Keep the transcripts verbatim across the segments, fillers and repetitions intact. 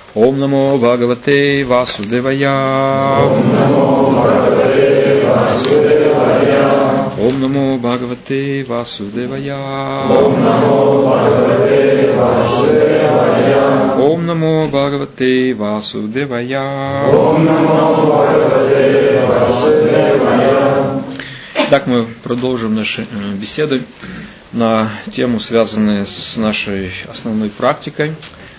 Om Namo Bhagavate Vasudevaya. Om Namo Bhagavate Vasudevaya. Om Namo Bhagavate Vasudevaya. Om Namo Bhagavate Vasudevaya. Om Namo Bhagavate Vasudevaya. Om Namo Bhagavate Vasудевая. Итак, мы продолжим наши беседы на тему, связанную с нашей основной практикой,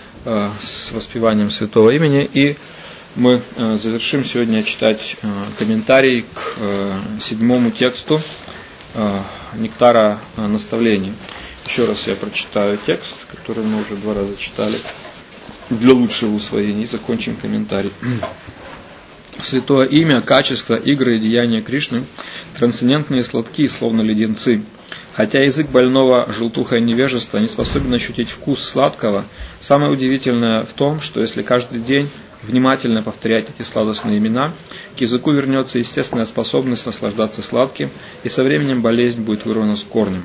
с воспеванием святого имени. И мы завершим сегодня читать комментарий к седьмому тексту Нектара наставлений. Еще раз я прочитаю текст, который мы уже два раза читали, для лучшего усвоения, и закончим комментарий. Святое имя, качество, игры и деяния Кришны трансцендентные и сладкие, словно леденцы. Хотя язык больного желтухой невежества не способен ощутить вкус сладкого, самое удивительное в том, что если каждый день внимательно повторять эти сладостные имена, к языку вернется естественная способность наслаждаться сладким, и со временем болезнь будет вырвана с корнем.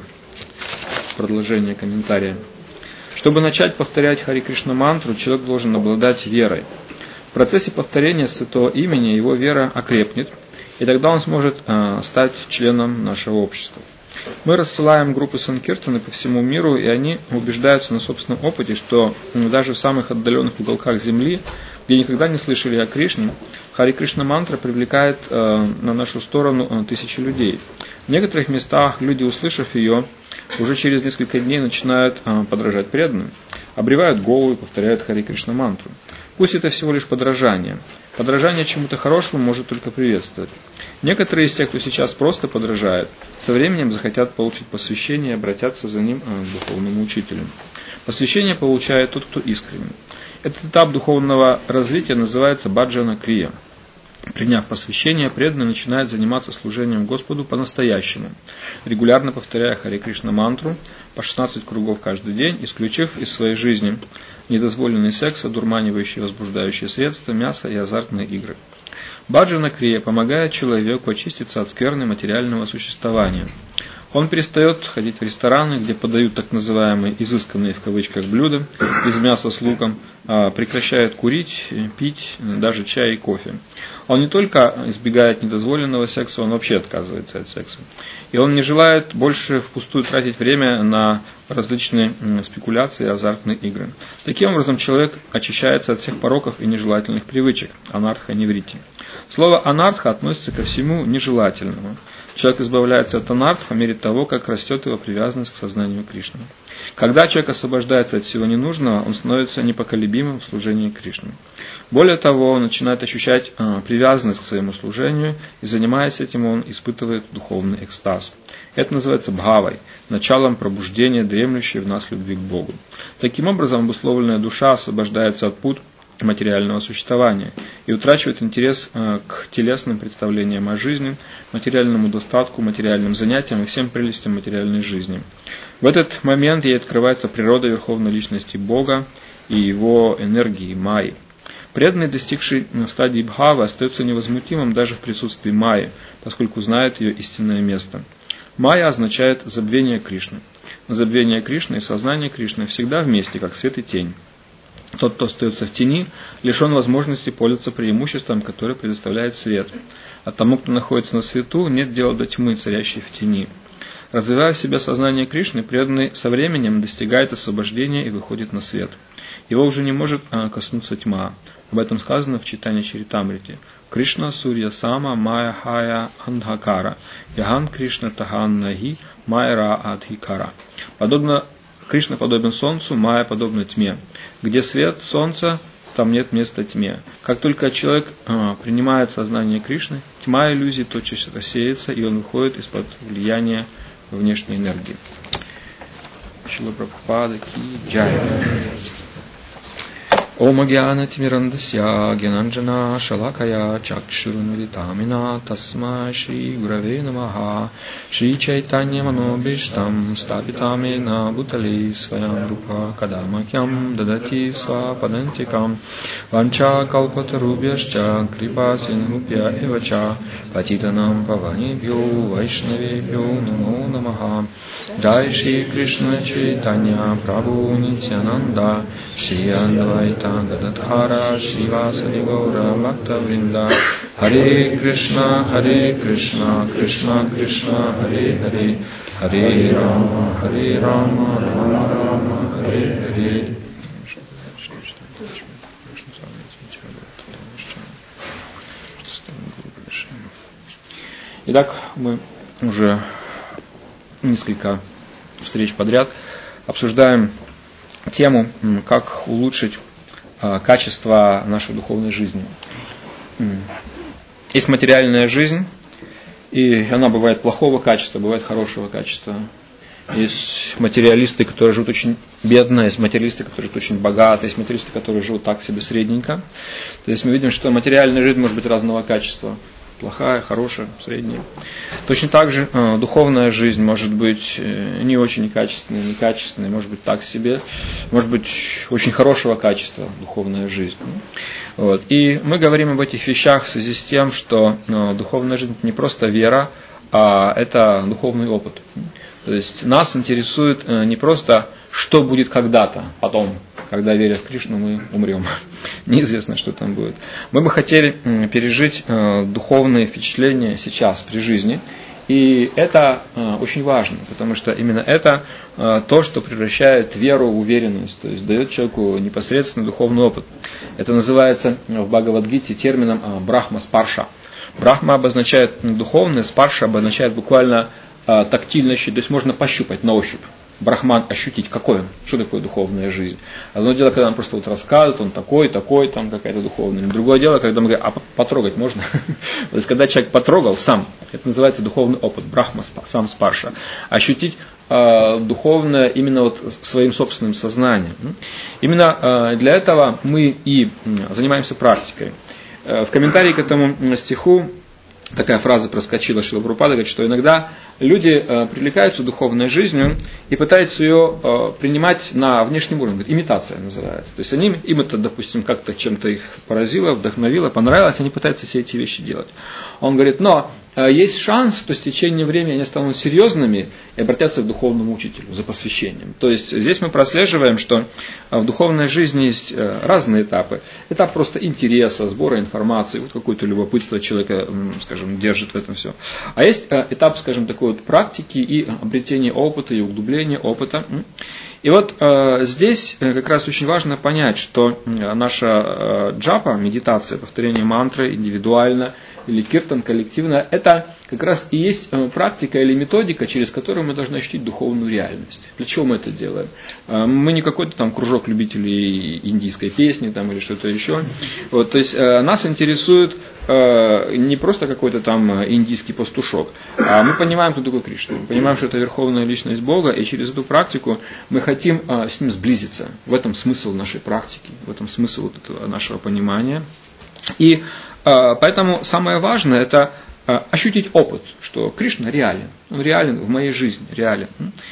Продолжение комментария. Чтобы начать повторять Хари Кришна мантру, человек должен обладать верой. В процессе повторения святого имени его вера окрепнет, и тогда он сможет э, стать членом нашего общества. Мы рассылаем группы санкиртаны по всему миру, и они убеждаются на собственном опыте, что даже в самых отдаленных уголках земли, где никогда не слышали о Кришне, Хари Кришна мантра привлекает э, на нашу сторону э, тысячи людей. В некоторых местах люди, услышав ее, уже через несколько дней начинают э, подражать преданным, обревают голову и повторяют Хари Кришна мантру. Пусть это всего лишь подражание. Подражание чему-то хорошему может только приветствовать. Некоторые из тех, кто сейчас просто подражает, со временем захотят получить посвящение и обратятся за ним к духовному учителю. Посвящение получает тот, кто искренен. Этот этап духовного развития называется баджана крия. Приняв посвящение, преданный начинает заниматься служением Господу по-настоящему, регулярно повторяя Хари Кришна мантру по шестнадцать кругов каждый день, исключив из своей жизни недозволенный секс, одурманивающие возбуждающие средства, мясо и азартные игры. Баджана крия помогает человеку очиститься от скверны материального существования. Он перестает ходить в рестораны, где подают так называемые изысканные в кавычках блюда из мяса с луком, а прекращает курить, пить, даже чай и кофе. Он не только избегает недозволенного секса, он вообще отказывается от секса. И он не желает больше впустую тратить время на различные спекуляции и азартные игры. Таким образом, человек очищается от всех пороков и нежелательных привычек, анартха неврити. Слово анартха относится ко всему нежелательному. Человек избавляется от анартх по мере того, как растет его привязанность к сознанию Кришны. Когда человек освобождается от всего ненужного, он становится непоколебимым в служении Кришны. Более того, он начинает ощущать э, привязанность к своему служению, и занимаясь этим, он испытывает духовный экстаз. Это называется бхавой, началом пробуждения, дремлющей в нас любви к Богу. Таким образом, обусловленная душа освобождается от пут материального существования и утрачивает интерес э, к телесным представлениям о жизни, материальному достатку, материальным занятиям и всем прелестям материальной жизни. В этот момент ей открывается природа Верховной Личности Бога и Его энергии, майи. Преданный, достигший стадии бхавы, остается невозмутимым даже в присутствии майи, поскольку знает ее истинное место. Майя означает забвение Кришны. Забвение Кришны и сознание Кришны всегда вместе, как свет и тень. Тот, кто остается в тени, лишен возможности пользоваться преимуществом, которое предоставляет свет. А тому, кто находится на свету, нет дела до тьмы, царящей в тени. Развивая в себе сознание Кришны, преданный со временем достигает освобождения и выходит на свет. Его уже не может коснуться тьма. Об этом сказано в читании Чаритамрити. Кришна сурья сама майя хая андхакара. Яган Кришна таган наги майра адхикара. Подобно Кришна подобен солнцу, майя подобна тьме. Где свет солнца, там нет места тьме. Как только человек э, принимает сознание Кришны, тьма иллюзий тотчас рассеется, и он выходит из-под влияния внешней энергии. Шрила Прабхупада ки джай. Om Gyana Timirandasya Gyananjana Shalakaya Chakshurunvidamina Tasma Shri Gurave Namaha Shri Chaitanya Manobishtam Stapitamena Bhutale Svayam Rupa Kadamakyam Dadati Svapadantikam Vancha kalpatarubhyascha kripa sindhubhya eva cha patitanam pavanebhyo vaishnavebhyo namo namaha. Jai Shri Krishna Chaitanya Prabhu Nityananda Shri Advaita Gadadhara Srivasadi Gaura Bhakta Vrinda. Hare Krishna Hare Krishna Krishna Krishna Hare Hare Hare Rama Hare Rama Rama Rama Hare Hare. Итак, мы уже несколько встреч подряд обсуждаем тему, как улучшить качество нашей духовной жизни. Есть материальная жизнь, и она бывает плохого качества, бывает хорошего качества. Есть материалисты, которые живут очень бедно, есть материалисты, которые живут очень богато, есть материалисты, которые живут так себе средненько. То есть мы видим, что материальная жизнь может быть разного качества. Плохая, хорошая, средняя. Точно так же э, духовная жизнь может быть э, не очень качественной, некачественной, может быть так себе, может быть очень хорошего качества духовная жизнь. Вот. И мы говорим об этих вещах в связи с тем, что э, духовная жизнь это не просто вера, а это духовный опыт. То есть нас интересует э, не просто, что будет когда-то, потом, когда, веря в Кришну, мы умрем. Неизвестно, что там будет. Мы бы хотели э, пережить э, духовные впечатления сейчас, при жизни. И это э, очень важно, потому что именно это э, то, что превращает веру в уверенность, то есть дает человеку непосредственный духовный опыт. Это называется в Бхагавад-гите термином э, брахма-спарша. Брахма обозначает духовное, спарша обозначает буквально э, тактильно ощутить, то есть можно пощупать на ощупь. Брахман ощутить, какой он, что такое духовная жизнь. Одно дело, когда он просто вот рассказывает, он такой, такой, там какая-то духовная. Другое дело, когда мы говорим, а потрогать можно? То есть, когда человек потрогал сам, это называется духовный опыт, брахма, сам спарша. Ощутить э, духовное именно вот своим собственным сознанием. Именно э, для этого мы и занимаемся практикой. Э, в комментарии к этому стиху такая фраза проскочила, Шрила Прабхупада говорит, что иногда люди э, привлекаются духовной жизнью и пытаются ее э, принимать на внешнем уровне. Говорит, имитация называется. То есть они, им это, допустим, как-то чем-то их поразило, вдохновило, понравилось, они пытаются все эти вещи делать. Он говорит, но э, есть шанс, что с течением времени они станут серьезными и обратятся к духовному учителю за посвящением. То есть здесь мы прослеживаем, что в духовной жизни есть э, разные этапы. Этап просто интереса, сбора информации, вот какое-то любопытство человека, скажем, держит в этом все. А есть э, этап, скажем, такой вот практики и обретения опыта, и углубления опыта. И вот э, здесь как раз очень важно понять, что наша э, джапа, медитация, повторение мантры индивидуально или киртан коллективно, это как раз и есть э, практика или методика, через которую мы должны ощутить духовную реальность. Для чего мы это делаем? Э, мы не какой-то там кружок любителей индийской песни там, или что-то еще. Вот, то есть э, нас интересует э, не просто какой-то там индийский пастушок, а мы понимаем, кто такой Кришна. Мы понимаем, что это верховная личность Бога, и через эту практику мы хотим э, с ним сблизиться. В этом смысл нашей практики, в этом смысл вот этого нашего понимания. И поэтому самое важное это ощутить опыт, что Кришна реален, он реален в моей жизни, реален.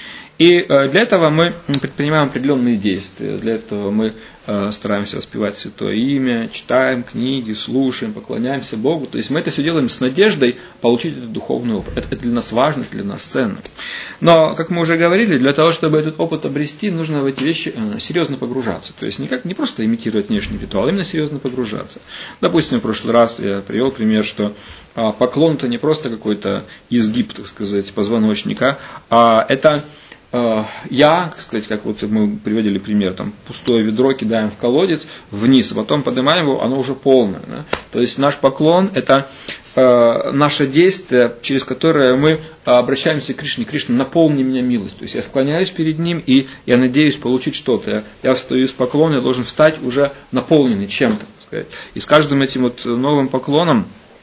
И для этого мы предпринимаем определенные действия, для этого мы стараемся воспевать Святое Имя, читаем книги, слушаем, поклоняемся Богу. То есть мы это все делаем с надеждой получить этот духовный опыт. Это, это для нас важно, это для нас ценно. Но, как мы уже говорили, для того, чтобы этот опыт обрести, нужно в эти вещи серьезно погружаться. То есть не, как, не просто имитировать внешний ритуал, а именно серьезно погружаться. Допустим, в прошлый раз я привел пример, что поклон это не просто какой-то изгиб, так сказать, позвоночника, а это я, так сказать, как вот мы приводили пример, там пустое ведро кидаем в колодец вниз, а потом поднимаем его, оно уже полное. Да? То есть наш поклон это э, наше действие, через которое мы обращаемся к Кришне. Кришна, наполни меня милостью. То есть я склоняюсь перед Ним и я надеюсь получить что-то. Я, я встаю с поклона, я должен встать уже наполненный чем-то. Так сказать. И с каждым этим вот новым поклоном,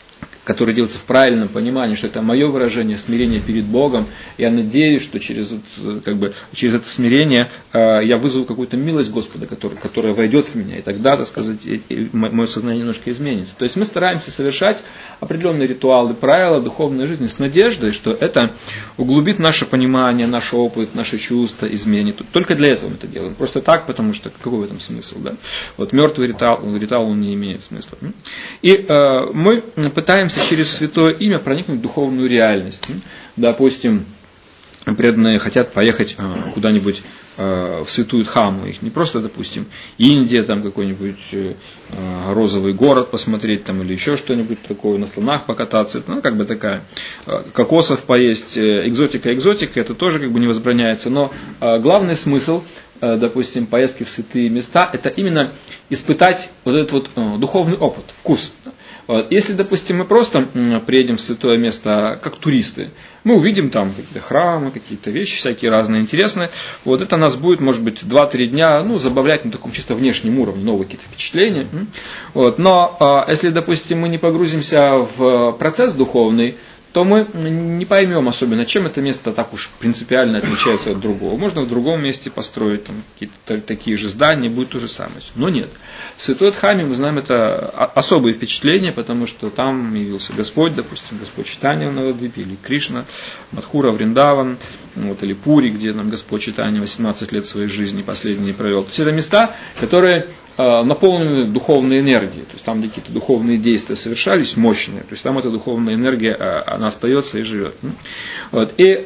который делается в правильном понимании, что это мое выражение смирения перед Богом. Я надеюсь, что через, как бы, через это смирение э, я вызову какую-то милость Господа, который, которая войдет в меня, и тогда, так сказать, и, и мое сознание немножко изменится. То есть мы стараемся совершать определенные ритуалы, правила духовной жизни с надеждой, что это углубит наше понимание, наш опыт, наши чувства, изменит. Только для этого мы это делаем. Просто так, потому что какой в этом смысл? Да? Вот мертвый ритуал, ритуал он не имеет смысла. И э, мы пытаемся через святое имя проникнуть в духовную реальность. Допустим, преданные хотят поехать э, куда-нибудь э, в святую Дхаму. Их не просто, допустим, Индия, там какой-нибудь э, розовый город посмотреть, там, или еще что-нибудь такое, на слонах покататься. Это, ну, как бы такая, э, кокосов поесть, э, экзотика, экзотика, это тоже как бы не возбраняется. Но э, главный смысл, э, допустим, поездки в святые места, это именно испытать вот этот вот э, духовный опыт, вкус. Если, допустим, мы просто приедем в святое место как туристы, мы увидим там какие-то храмы, какие-то вещи всякие разные, интересные. Вот это нас будет, может быть, два-три дня, ну, забавлять на таком чисто внешнем уровне, новые какие-то впечатления. Вот. Но если, допустим, мы не погрузимся в процесс духовный, то мы не поймем особенно, чем это место так уж принципиально отличается от другого. Можно в другом месте построить там, какие-то такие же здания, будет то же самое. Но нет. В Святой Дхаме мы знаем это особые впечатления, потому что там явился Господь, допустим, Господь Чайтанья в Навадвипе, или Кришна, Мадхура, Вриндаван, вот, или Пури, где нам Господь Чайтанья восемнадцать лет своей жизни последние провел. То есть это места, которые наполнены духовной энергией, то есть там какие-то духовные действия совершались мощные, то есть там эта духовная энергия, она остается и живет. Вот. И,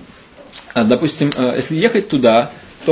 допустим, если ехать туда,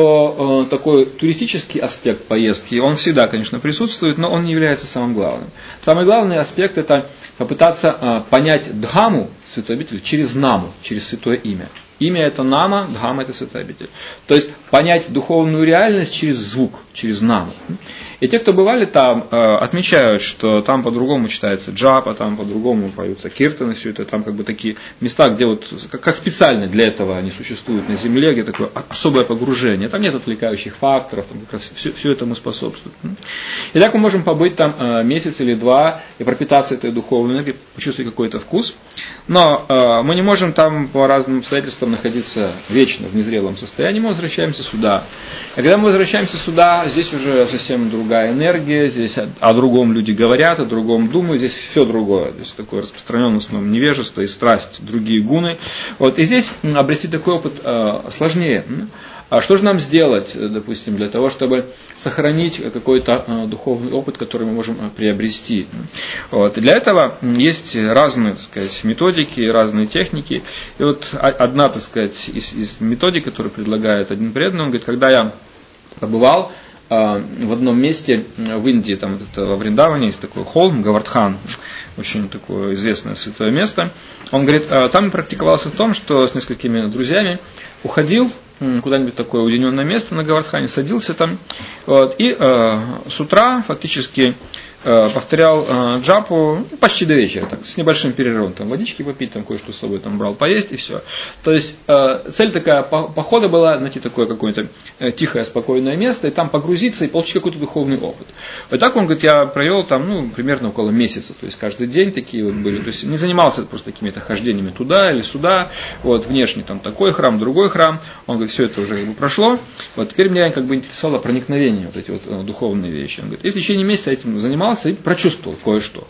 то такой туристический аспект поездки, он всегда, конечно, присутствует, но он не является самым главным. Самый главный аспект – это попытаться понять Дхаму, святой обитель, через наму, через святое имя. Имя это нама, дхама это святая обитель. То есть понять духовную реальность через звук, через наму. И те, кто бывали там, отмечают, что там по-другому читается джапа, там по-другому поются киртаны, все это, там как бы такие места, где вот, как специально для этого они существуют на земле, где такое особое погружение. Там нет отвлекающих факторов, там как раз все, все этому способствует. И так мы можем побыть там месяц или два и пропитаться этой духовной энергией, почувствовать какой-то вкус. Но мы не можем там по разным обстоятельствам находиться вечно в незрелом состоянии, мы возвращаемся сюда. И когда мы возвращаемся сюда, здесь уже совсем другая энергия, здесь о другом люди говорят, о другом думают, здесь все другое. Здесь такое распространенное в основном невежество и страсть, другие гуны. Вот. И здесь обрести такой опыт э, сложнее. А что же нам сделать, допустим, для того, чтобы сохранить какой-то э, духовный опыт, который мы можем приобрести? Вот. И для этого есть разные, так сказать, методики, разные техники. И вот одна, так сказать, из, из методик, которую предлагает один преданный, он говорит, когда я побывал э, в одном месте в Индии, там вот это, во Вриндаване есть такой холм, Гавардхан, очень такое известное святое место. Он говорит, э, там практиковался в том, что с несколькими друзьями уходил куда-нибудь такое уединенное место на Гавардхане, садился там, вот, и э, с утра фактически э, повторял э, джапу почти до вечера, так, с небольшим перерывом, там, водички попить, там, кое-что с собой там, брал поесть и все. То есть э, цель такая похода была найти такое какое-то э, тихое, спокойное место, и там погрузиться и получить какой-то духовный опыт. И так он говорит, я провел там, ну, примерно около месяца, то есть каждый день такие вот были, то есть не занимался просто какими-то хождениями туда или сюда, вот, внешне там такой храм, другой храм, он говорит, все это уже как бы прошло, вот, теперь меня как бы интересовало проникновение, вот эти вот э, духовные вещи. Он говорит, и в течение месяца этим занимался и прочувствовал кое-что.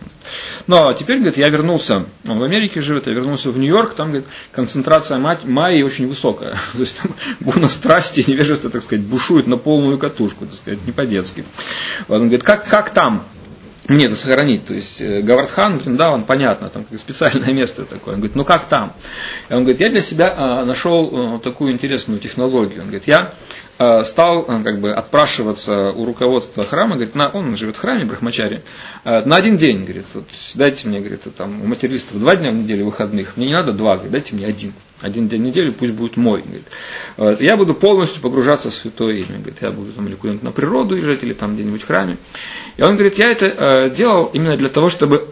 Но теперь, говорит, я вернулся, он в Америке живет, я вернулся в Нью-Йорк, там, говорит, концентрация майи очень высокая, то есть там буна страсти, невежество, так сказать, бушует на полную катушку, так сказать, не по-детски. Вот, он говорит, как, как там мне это сохранить? То есть Гавардхан, Вриндаван, понятно, там как специальное место такое. Он говорит, ну как там? И он говорит, я для себя а, нашел а, такую интересную технологию. Он говорит, я а, стал а, как бы отпрашиваться у руководства храма, говорит, на, он живет в храме Брахмачари, а, на один день, говорит, вот, дайте мне, говорит, там, у материалистов два дня в неделю выходных, мне не надо два, говорит, дайте мне один. Один день в неделю, пусть будет мой. Говорит. Вот, я буду полностью погружаться в святое имя. Говорит, я буду там или куда-нибудь на природу езжать, или там где-нибудь в храме. И он говорит, я это э, делал именно для того, чтобы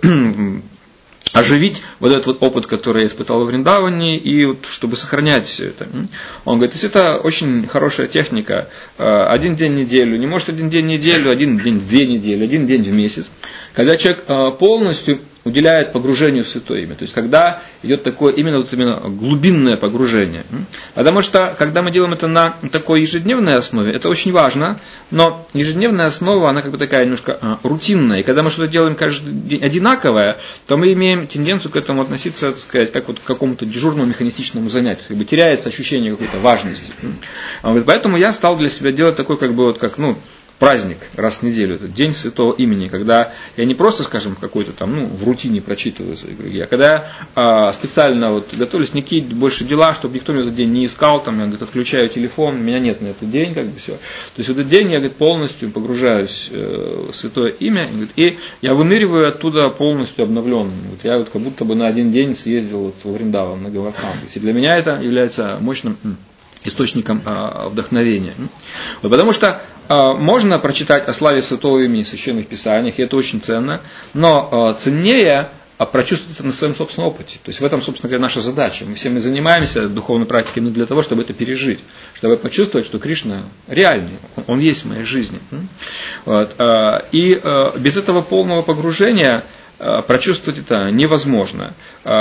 оживить вот этот вот опыт, который я испытал в Вриндаване, и вот, чтобы сохранять все это. Он говорит, то есть это очень хорошая техника. Один день в неделю, не может один день в неделю, один день в две недели, один день в месяц. Когда человек полностью уделяет погружению в Святое Имя. То есть, когда идет такое именно, вот именно глубинное погружение. Потому что, когда мы делаем это на такой ежедневной основе, это очень важно, но ежедневная основа, она как бы такая немножко а, рутинная. И когда мы что-то делаем каждый день одинаковое, то мы имеем тенденцию к этому относиться, так сказать, как вот к какому-то дежурному механистичному занятию. Как бы теряется ощущение какой-то важности. Поэтому я стал для себя делать такой, как бы, вот как, ну, праздник раз в неделю, это День Святого Имени, когда я не просто, скажем, какой-то там, ну, в рутине прочитываю свои круги, а когда я а, специально вот готовлюсь, не какие больше дела, чтобы никто меня этот день не искал, там, я, говорит, отключаю телефон, меня нет на этот день, как бы все. То есть в этот день я, говорит, полностью погружаюсь э, в Святое Имя, говорит, и я выныриваю оттуда полностью обновленным. Вот я вот как будто бы на один день съездил вот во Вриндаван, на Говардхан. И для меня это является мощным источником а, вдохновения. Вот, потому что а, можно прочитать о славе Святого Имени в Священных Писаниях, и это очень ценно, но а, ценнее а, прочувствовать это на своем собственном опыте. То есть в этом, собственно говоря, наша задача. Мы все мы занимаемся духовной практикой но для того, чтобы это пережить, чтобы почувствовать, что Кришна реальный, Он есть в моей жизни. Вот, а, и а, без этого полного погружения прочувствовать это невозможно.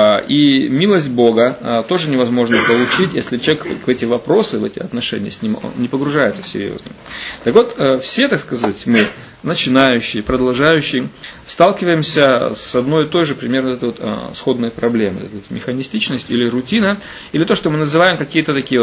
И милость Бога тоже невозможно получить, если человек в эти вопросы, в эти отношения с ним не погружается серьезно. Так вот, все, так сказать, мы, начинающие, продолжающие, сталкиваемся с одной и той же примерно этой вот сходной проблемой. Это вот механистичность или рутина, или то, что мы называем какие-то такие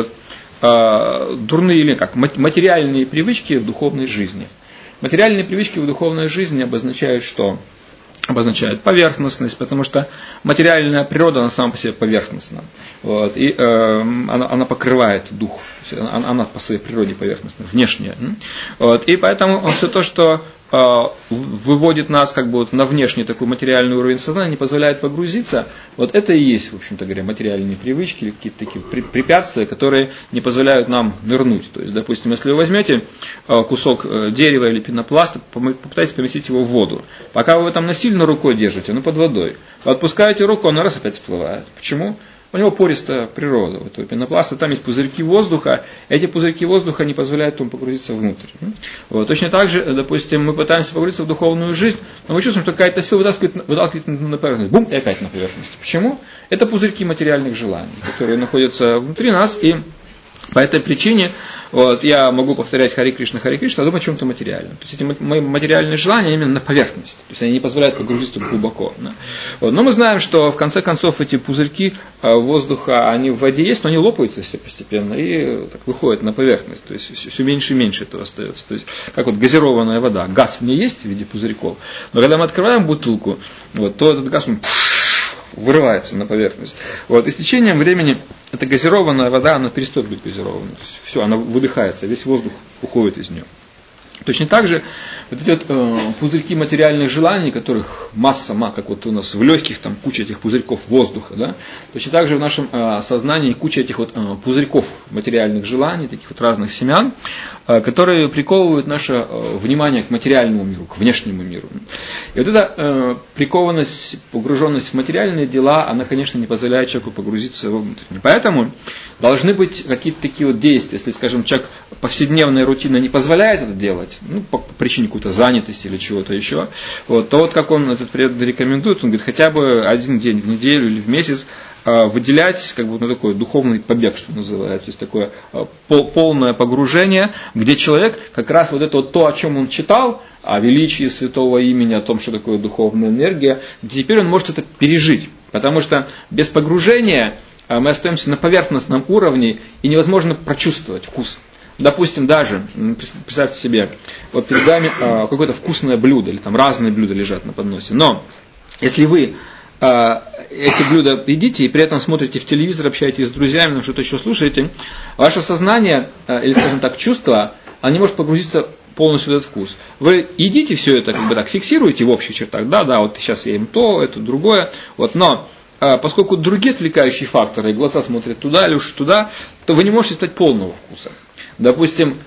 вот дурные или как материальные привычки в духовной жизни. Материальные привычки в духовной жизни обозначают что? Обозначает поверхностность, потому что материальная природа на самом по себе поверхностна. Вот, и э, она, она покрывает дух, она, она по своей природе поверхностна, внешняя. Вот, и поэтому все то, что э, выводит нас как бы вот на внешний такой материальный уровень сознания, не позволяет погрузиться, вот это и есть, в общем-то говоря, материальные привычки или какие-то такие препятствия, которые не позволяют нам нырнуть. То есть, допустим, если вы возьмете э, кусок э, дерева или пенопласта, попытайтесь поместить его в воду. Пока вы там насильно рукой держите, оно под водой. Вы отпускаете руку, оно раз опять всплывает. Почему? У него пористая природа. У этого пенопласта там есть пузырьки воздуха, эти пузырьки воздуха не позволяют ему погрузиться внутрь. Вот. Точно так же, допустим, мы пытаемся погрузиться в духовную жизнь, но мы чувствуем, что какая-то сила выталкивает, выталкивает на поверхность. Бум, и опять на поверхность. Почему? Это пузырьки материальных желаний, которые находятся внутри нас, и по этой причине вот, я могу повторять Хари Кришна, Хари Кришна, а думать о чем-то материальном. То есть эти мои материальные желания именно на поверхности. То есть они не позволяют погрузиться глубоко. Да. Вот. Но мы знаем, что в конце концов эти пузырьки воздуха, они в воде есть, но они лопаются все постепенно и так, выходят на поверхность. То есть все меньше и меньше этого остается. То есть как вот газированная вода. Газ в ней есть в виде пузырьков. Но когда мы открываем бутылку, вот, то этот газ он вырывается на поверхность. Вот. И с течением времени эта газированная вода, она перестает быть газированной. Все, она выдыхается, весь воздух уходит из нее. Точно так же вот эти вот, э, пузырьки материальных желаний, которых масса, как вот у нас в легких там куча этих пузырьков воздуха, да, точно так же в нашем э, сознании куча этих вот э, пузырьков материальных желаний, таких вот разных семян, э, которые приковывают наше э, внимание к материальному миру, к внешнему миру. И вот эта э, прикованность, погруженность в материальные дела, она, конечно, не позволяет человеку погрузиться во внутреннее. Поэтому должны быть какие-то такие вот действия, если, скажем, человек повседневная рутина не позволяет это делать, ну, по причине какой-то занятости или чего-то еще, вот, то вот как он этот препод рекомендует, он говорит, хотя бы один день в неделю или в месяц э, выделять как бы, ну, такой духовный побег, что называется, то есть такое э, пол, полное погружение, где человек как раз вот это вот то, о чем он читал, о величии святого имени, о том, что такое духовная энергия, где теперь он может это пережить, потому что без погружения э, мы остаемся на поверхностном уровне и невозможно прочувствовать вкус. Допустим, даже, представьте себе, вот перед вами э, какое-то вкусное блюдо, или там разные блюда лежат на подносе. Но если вы э, эти блюда едите и при этом смотрите в телевизор, общаетесь с друзьями, ну, что-то еще слушаете, ваше сознание, э, или, скажем так, чувство, оно не может погрузиться полностью в этот вкус. Вы едите все это, как бы так, фиксируете в общих чертах, да, да, вот сейчас я ем то, это другое, вот, но э, поскольку другие отвлекающие факторы, и глаза смотрят туда или уж туда, то вы не можете стать полного вкуса. Допустим,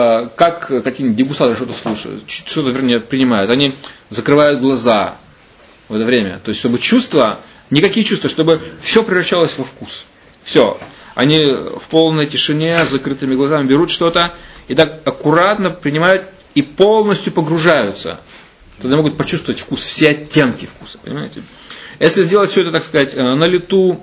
как какие-нибудь дегустаторы что-то слушают, что-то, вернее, принимают, они закрывают глаза в это время, то есть, чтобы чувства, никакие чувства, чтобы все превращалось во вкус. Все. Они в полной тишине, с закрытыми глазами берут что-то и так аккуратно принимают и полностью погружаются тогда могут почувствовать вкус, все оттенки вкуса, понимаете. Если сделать все это, так сказать, на лету,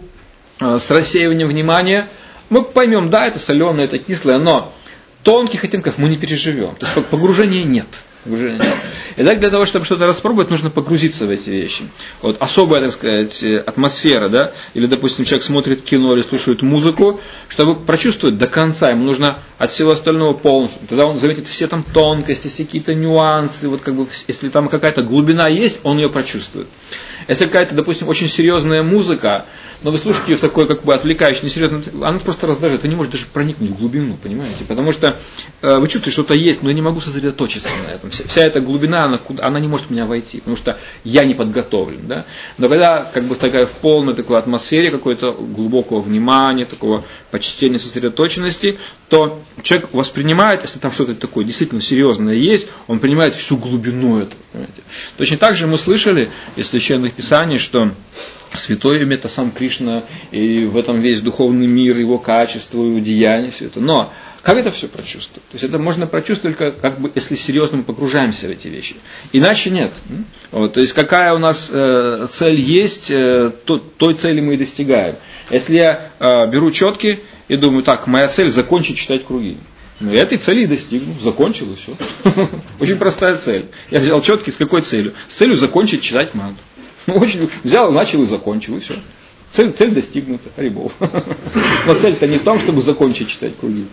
с рассеиванием внимания, мы поймем, да, это соленое, это кислое, но тонких оттенков мы не переживем. То есть погружения нет. Погружения нет. И так для того, чтобы что-то распробовать, нужно погрузиться в эти вещи. Вот особая, так сказать, атмосфера, да, или, допустим, человек смотрит кино или слушает музыку, чтобы прочувствовать до конца, ему нужно от всего остального полностью. Тогда он заметит все там тонкости, все какие-то нюансы, вот как бы, если там какая-то глубина есть, он ее прочувствует. Если какая-то, допустим, очень серьезная музыка, но вы слушаете ее в такой, как бы, отвлекающей, несерьезной, она просто раздражает, вы не можете даже проникнуть в глубину, понимаете, потому что э, вы чувствуете, что-то есть, но я не могу сосредоточиться на этом. Вся, вся эта глубина, она, она не может в меня войти, потому что я не подготовлен, да. Но когда, как бы, такая в полной такой атмосфере какой-то глубокого внимания, такого почтения, сосредоточенности, то человек воспринимает, если там что-то такое действительно серьезное есть, он принимает всю глубину этого, понимаете. Точно так же мы слышали из священных писаний, что Святое Имя — это сам Кришна, и в этом весь духовный мир, его качество, его деяния, все это. Но как это все прочувствовать? То есть это можно прочувствовать, как, как бы, если серьезно мы погружаемся в эти вещи. Иначе нет. Вот, то есть какая у нас э, цель есть, э, то, той цели мы и достигаем. Если я э, беру четки и думаю, так, моя цель — закончить читать круги. Ну, я этой цели и достигну, закончил и все. Очень простая цель. Я взял четки с какой целью? С целью закончить читать мантру. Ну, очень, взял, начал и закончил, и все. Цель, цель достигнута, Харибол. Но цель-то не в том, чтобы закончить читать круги.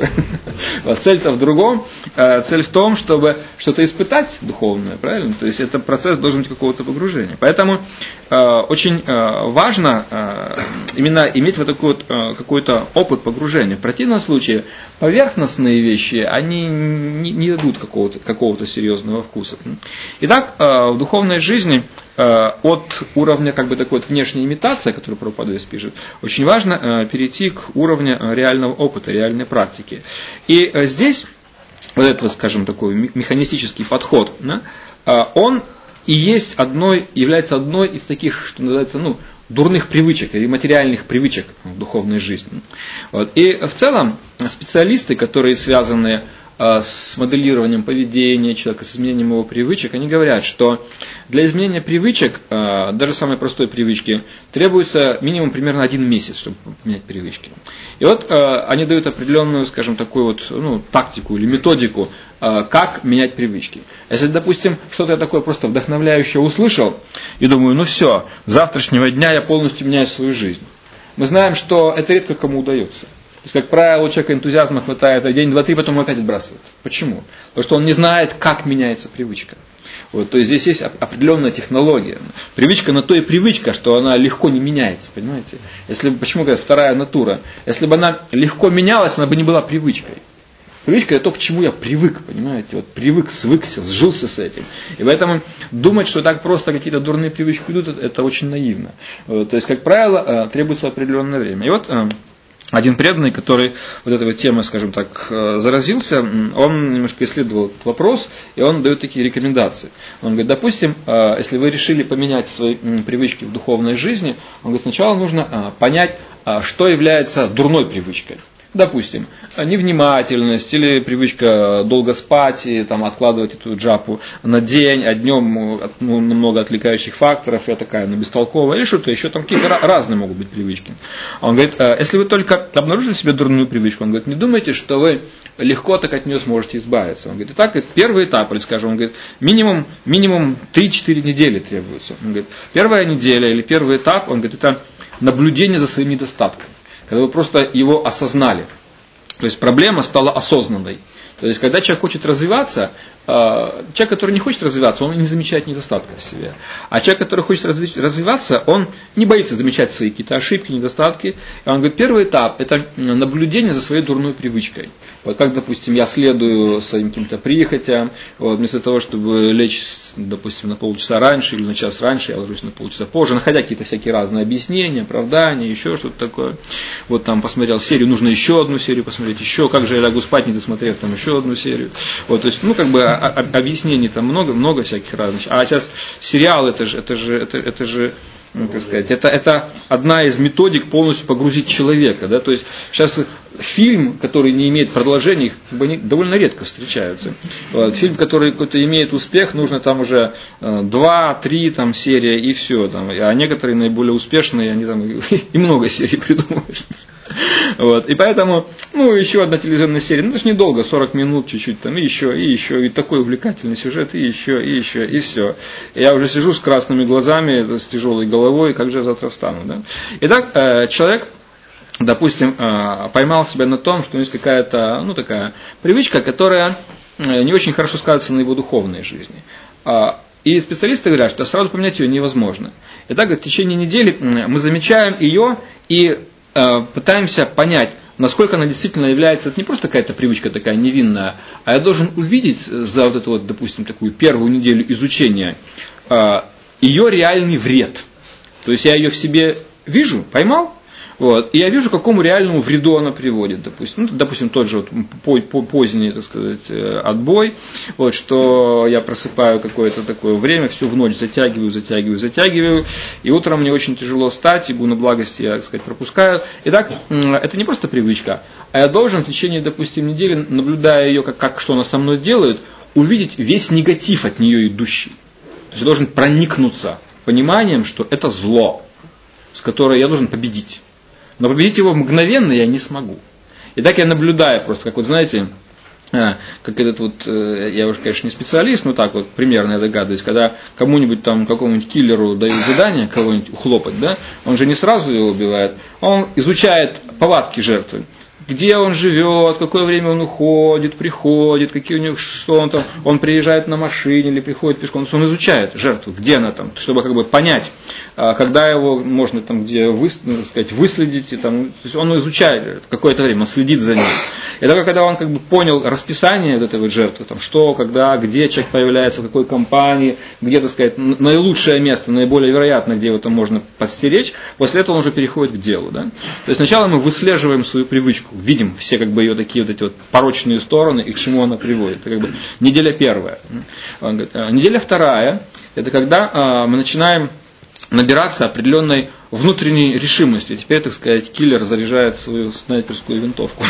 А цель-то в другом. Цель в том, чтобы что-то испытать духовное, правильно? То есть это процесс должен быть какого-то погружения. Поэтому э, очень э, важно э, именно иметь вот такой вот э, какой-то опыт погружения. В противном случае поверхностные вещи, они не, не дадут какого-то, какого-то серьезного вкуса. Итак, э, в духовной жизни э, от уровня как бы такой вот внешней имитации, которую Прабхупада здесь пишет, очень важно э, перейти к уровню реального опыта, реальной практики. И э, здесь вот этот, вот, скажем, такой механистический подход, да, э, он и есть одной, является одной из таких, что называется, ну, дурных привычек или материальных привычек в духовной жизни. Вот. И в целом специалисты, которые связаны э, с моделированием поведения человека, с изменением его привычек, они говорят, что для изменения привычек, э, даже самой простой привычки, требуется минимум примерно один месяц, чтобы поменять привычки. И вот э, они дают определенную, скажем, такую вот, ну, тактику или методику, э, как менять привычки. Если, допустим, что-то я такое просто вдохновляющее услышал, и думаю, ну все, с завтрашнего дня я полностью меняю свою жизнь. Мы знаем, что это редко кому удается. То есть, как правило, у человека энтузиазма хватает день, два, три, потом его опять отбрасывают. Почему? Потому что он не знает, как меняется привычка. Вот, то есть здесь есть определенная технология. Привычка на то и привычка, что она легко не меняется, понимаете? Если, почему говорят вторая натура? Если бы она легко менялась, она бы не была привычкой. Привычка — это то, к чему я привык, понимаете? Вот привык, свыкся, сжился с этим. И поэтому думать, что так просто какие-то дурные привычки идут, это очень наивно. Вот, то есть, как правило, требуется определенное время. И вот один преданный, который вот этой вот темой, скажем так, заразился, он немножко исследовал этот вопрос, и он дает такие рекомендации. Он говорит, допустим, если вы решили поменять свои привычки в духовной жизни, он говорит, сначала нужно понять, что является дурной привычкой. Допустим, невнимательность или привычка долго спать и там, откладывать эту джапу на день, а днем ну, много отвлекающих факторов, я такая ну, бестолковая, или что-то еще, там какие-то разные могут быть привычки. Он говорит, если вы только обнаружили в себе дурную привычку, он говорит, не думайте, что вы легко так от нее сможете избавиться. Он говорит, итак, первый этап, или скажем, он говорит, минимум, минимум три-четыре недели требуется. Он говорит, первая неделя или первый этап, он говорит, это наблюдение за своим недостатком. Когда вы просто его осознали. То есть проблема стала осознанной. То есть когда человек хочет развиваться, человек, который не хочет развиваться, он не замечает недостатков в себе. А человек, который хочет развиваться, он не боится замечать свои какие-то ошибки, недостатки. И он говорит, первый этап – это наблюдение за своей дурной привычкой. Вот как, допустим, я следую своим каким-то прихотям, вот, вместо того, чтобы лечь, допустим, на полчаса раньше или на час раньше, я ложусь на полчаса позже, находя какие-то всякие разные объяснения, оправдания, еще что-то такое. Вот там посмотрел серию, нужно еще одну серию посмотреть, еще, как же я лягу спать, не досмотрев там еще одну серию. Вот, то есть, ну, как бы объяснений там много, много всяких разных. А сейчас сериал, это же, это же, это, это же ну, так сказать, это, это одна из методик полностью погрузить человека. Да? То есть сейчас фильм, который не имеет продолжения, их они довольно редко встречаются. Вот. Фильм, который какой-то имеет успех, нужно там уже два-три там, серии и все. Там. А некоторые наиболее успешные, они там и много серий придумывают. Вот. И поэтому, ну, еще одна телевизионная серия, ну, это же недолго, сорок минут чуть-чуть, там, и еще, и еще, и такой увлекательный сюжет, и еще, и еще, и все. Я уже сижу с красными глазами, с тяжелой головой, как же я завтра встану, да? Итак, человек, допустим, поймал себя на том, что у него есть какая-то, ну, такая привычка, которая не очень хорошо сказывается на его духовной жизни. И специалисты говорят, что сразу поменять ее невозможно. Итак, в течение недели мы замечаем ее и пытаемся понять, насколько она действительно является, это не просто какая-то привычка такая невинная, а я должен увидеть за вот эту вот, допустим, такую первую неделю изучения ее реальный вред. То есть я ее в себе вижу, поймал, вот, и я вижу, к какому реальному вреду она приводит, допустим, ну, допустим, тот же вот поздний, так сказать, отбой, вот, что я просыпаю какое-то такое время, всю в ночь затягиваю, затягиваю, затягиваю, и утром мне очень тяжело встать, и на благости я, так сказать, пропускаю. Итак, это не просто привычка, а я должен в течение, допустим, недели, наблюдая ее, как, как что она со мной делает, увидеть весь негатив от нее идущий. То есть я должен проникнуться пониманием, что это зло, с которой я должен победить. Но победить его мгновенно я не смогу. И так я наблюдаю просто, как вот знаете, как этот вот, я уже, конечно, не специалист, но так вот примерно я догадываюсь, когда кому-нибудь там, какому-нибудь киллеру дают задание, кого-нибудь ухлопать, да, он же не сразу его убивает, он изучает повадки жертвы. Где он живет, в какое время он уходит, приходит, какие у него, что он там, он приезжает на машине или приходит пешком. Он изучает жертву, где она там, чтобы как бы понять, когда его можно там где выс, ну, так сказать, выследить. И, там, то есть он изучает какое-то время, он следит за ним. И только когда он как бы понял расписание этой вот жертвы, там, что, когда, где человек появляется, в какой компании, где, так сказать, наилучшее место, наиболее вероятно, где его там можно подстеречь, после этого он уже переходит к делу. Да? То есть сначала мы выслеживаем свою привычку, видим все как бы ее такие вот эти вот порочные стороны и к чему она приводит. Это как бы неделя первая. Он говорит, неделя вторая, это когда а, мы начинаем набираться определенной внутренней решимости. Теперь, так сказать, киллер заряжает свою снайперскую винтовку.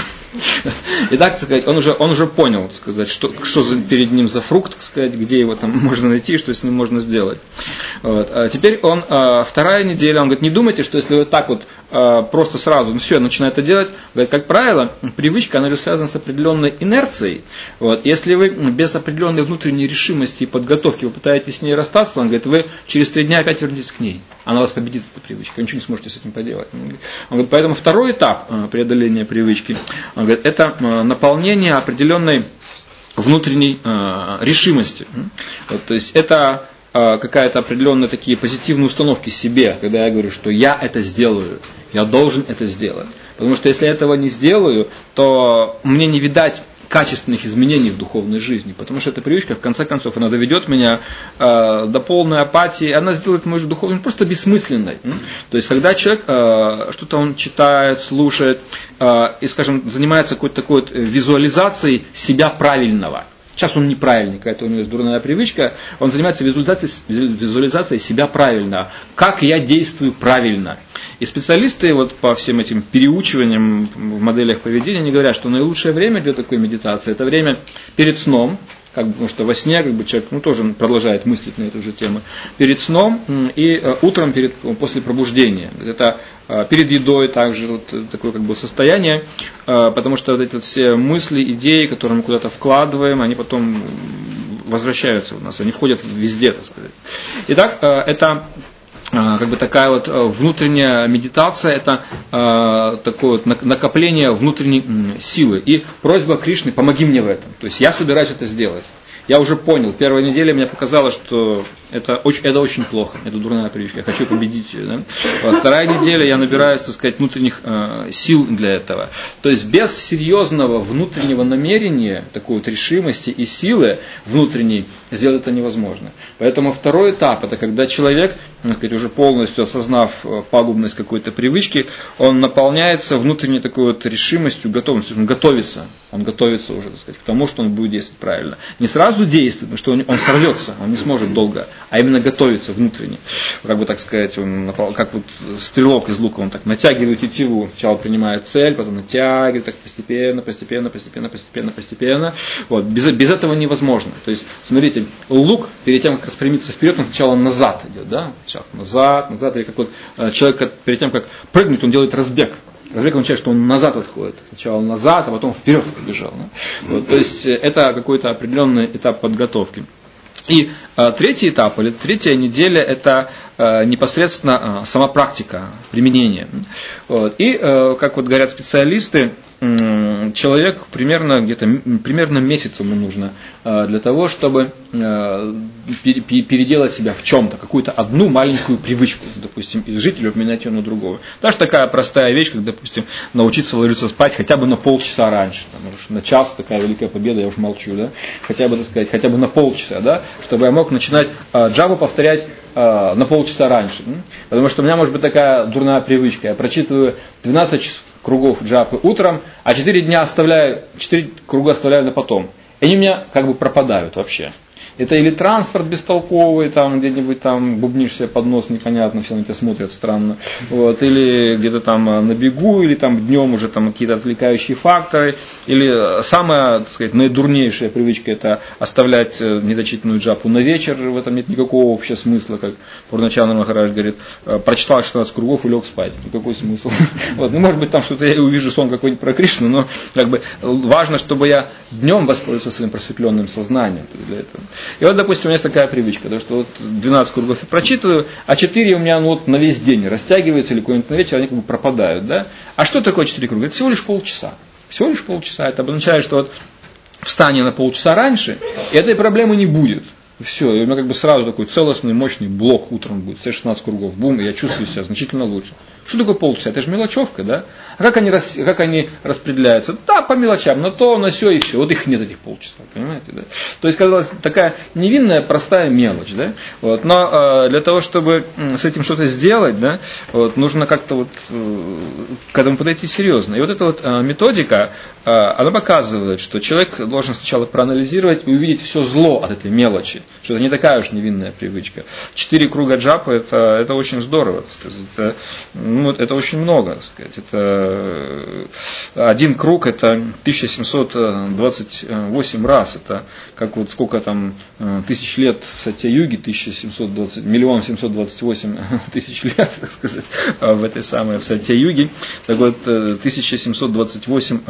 И так, так сказать, он уже, он уже понял, так сказать, что, что за, перед ним за фрукт, так сказать, где его там можно найти, что с ним можно сделать. Вот. А теперь он, а, вторая неделя, он говорит, не думайте, что если вы так вот а, просто сразу, ну все, начинает это делать, говорит, как правило, привычка, она же связана с определенной инерцией. Вот. Если вы без определенной внутренней решимости и подготовки вы пытаетесь с ней расстаться, он говорит, вы через три дня опять вернетесь к ней. Она вас победит, эта привычка, вы ничего не сможете с этим поделать. Он говорит, поэтому второй этап преодоления привычки, он говорит, это наполнение определенной внутренней э, решимости. Вот, то есть это э, какая-то определенные такие позитивные установки себе, когда я говорю, что я это сделаю, я должен это сделать. Потому что если я этого не сделаю, то мне не видать качественных изменений в духовной жизни, потому что эта привычка, в конце концов, она доведет меня э, до полной апатии, она сделает мою духовную жизнь просто бессмысленной. То есть, когда человек э, что-то он читает, слушает, э, и, скажем, занимается какой-то такой вот визуализацией себя правильного. Сейчас он неправильный, какая-то у него есть дурная привычка, он занимается визуализацией, визуализацией себя правильно, как я действую правильно. И специалисты вот по всем этим переучиваниям в моделях поведения, они говорят, что наилучшее время для такой медитации – это время перед сном, как бы, потому что во сне как бы, человек ну, тоже продолжает мыслить на эту же тему, перед сном и э, утром перед, после пробуждения. Это э, перед едой также вот, такое как бы, состояние, э, потому что вот эти вот все мысли, идеи, которые мы куда-то вкладываем, они потом возвращаются у нас, они входят везде, так сказать. Итак, э, это как бы такая вот внутренняя медитация, это э, такое вот накопление внутренней силы. И просьба Кришны, помоги мне в этом. То есть я собираюсь это сделать. Я уже понял, первая неделя мне показала, что это очень, это очень плохо, это дурная привычка, я хочу победить ее. Да? Вот, вторая неделя я набираюсь, так сказать, внутренних э, сил для этого. То есть без серьезного внутреннего намерения, такой вот решимости и силы внутренней, сделать это невозможно. Поэтому второй этап, это когда человек, так сказать, уже полностью осознав пагубность какой-то привычки, он наполняется внутренней такой вот решимостью, готовностью, он готовится, он готовится уже, так сказать, к тому, что он будет действовать правильно. Не сразу действует, потому что он, он сорвется, он не сможет долго. а именно готовиться внутренне. Как бы так сказать, он, как вот стрелок из лука, он так натягивает тетиву, сначала принимает цель, потом натягивает, так постепенно, постепенно, постепенно, постепенно, постепенно. Вот. Без, без этого невозможно. То есть, смотрите, лук, перед тем, как распрямиться вперед, он сначала назад идет, да? Сначала назад, назад, или как вот человек перед тем, как прыгнуть, он делает разбег. Разбег означает, что он назад отходит. Сначала назад, а потом вперед побежал. Да? Вот, то есть это какой-то определенный этап подготовки. И э, третий этап, или третья неделя, это э, непосредственно э, сама практика, применение. Вот. И, э, как вот говорят специалисты, э, человек примерно, где-то, примерно месяц ему нужно э, для того, чтобы э, пер, переделать себя в чем-то, какую-то одну маленькую привычку, допустим, изжить или поменять ее на другую. Даже такая простая вещь, как, допустим, научиться ложиться спать хотя бы на полчаса раньше. Там, на час, такая великая победа, я уж молчу, да? Хотя бы, так сказать, хотя бы на полчаса, да? Чтобы я мог начинать э, джапу повторять э, на полчаса раньше. М? Потому что у меня может быть такая дурная привычка. Я прочитываю двенадцать кругов джапы утром, а четыре дня оставляю, четыре круга оставляю на потом. И они у меня как бы пропадают вообще. Это или транспорт бестолковый, там где-нибудь там бубнишь себе под нос, непонятно, все на тебя смотрят странно. Вот, или где-то там на бегу, или там днем уже там какие-то отвлекающие факторы. Или самая, так сказать, наидурнейшая привычка — это оставлять недочитанную джапу на вечер. В этом нет никакого вообще смысла, как Пурначандра Махарадж говорит, прочитал шестнадцать кругов и лег спать. Никакой смысл. Вот, ну, может быть, там что-то я увижу сон какой-нибудь про Кришну, но как бы важно, чтобы я днем воспользовался своим просветленным сознанием для этого. И вот, допустим, у меня есть такая привычка, да, что вот двенадцать кругов я прочитываю, а четыре у меня ну, вот на весь день растягиваются или куда-нибудь на вечер, они как бы пропадают. Да? А что такое четыре круга? Это всего лишь полчаса. Всего лишь полчаса. Это обозначает, что вот встань на полчаса раньше, и этой проблемы не будет. Все, и у меня как бы сразу такой целостный, мощный блок утром будет, все шестнадцать кругов, бум, и я чувствую себя значительно лучше. Что такое полчаса? Это же мелочевка, да? А как они, рас, как они распределяются? Да, по мелочам, на то, на сё и все. Вот их нет, этих полчаса, понимаете, да? То есть, казалось, такая невинная, простая мелочь, да? Вот, но э, для того, чтобы с этим что-то сделать, да, вот, нужно как-то вот э, к этому подойти серьезно. И вот эта вот э, методика, э, она показывает, что человек должен сначала проанализировать и увидеть все зло от этой мелочи. Что это не такая уж невинная привычка. Четыре круга джапы это, это очень здорово, так сказать. Это, ну, это очень много, так сказать. Это один круг это тысяча семьсот двадцать восемь раз. Это как вот сколько там тысяч лет в Сатья-юге, тысяча семьсот двадцать, миллион семьсот двадцать восемь тысяч лет, так сказать, в этой самой в Сатья-юге. Так вот, тысяча семьсот двадцать восемь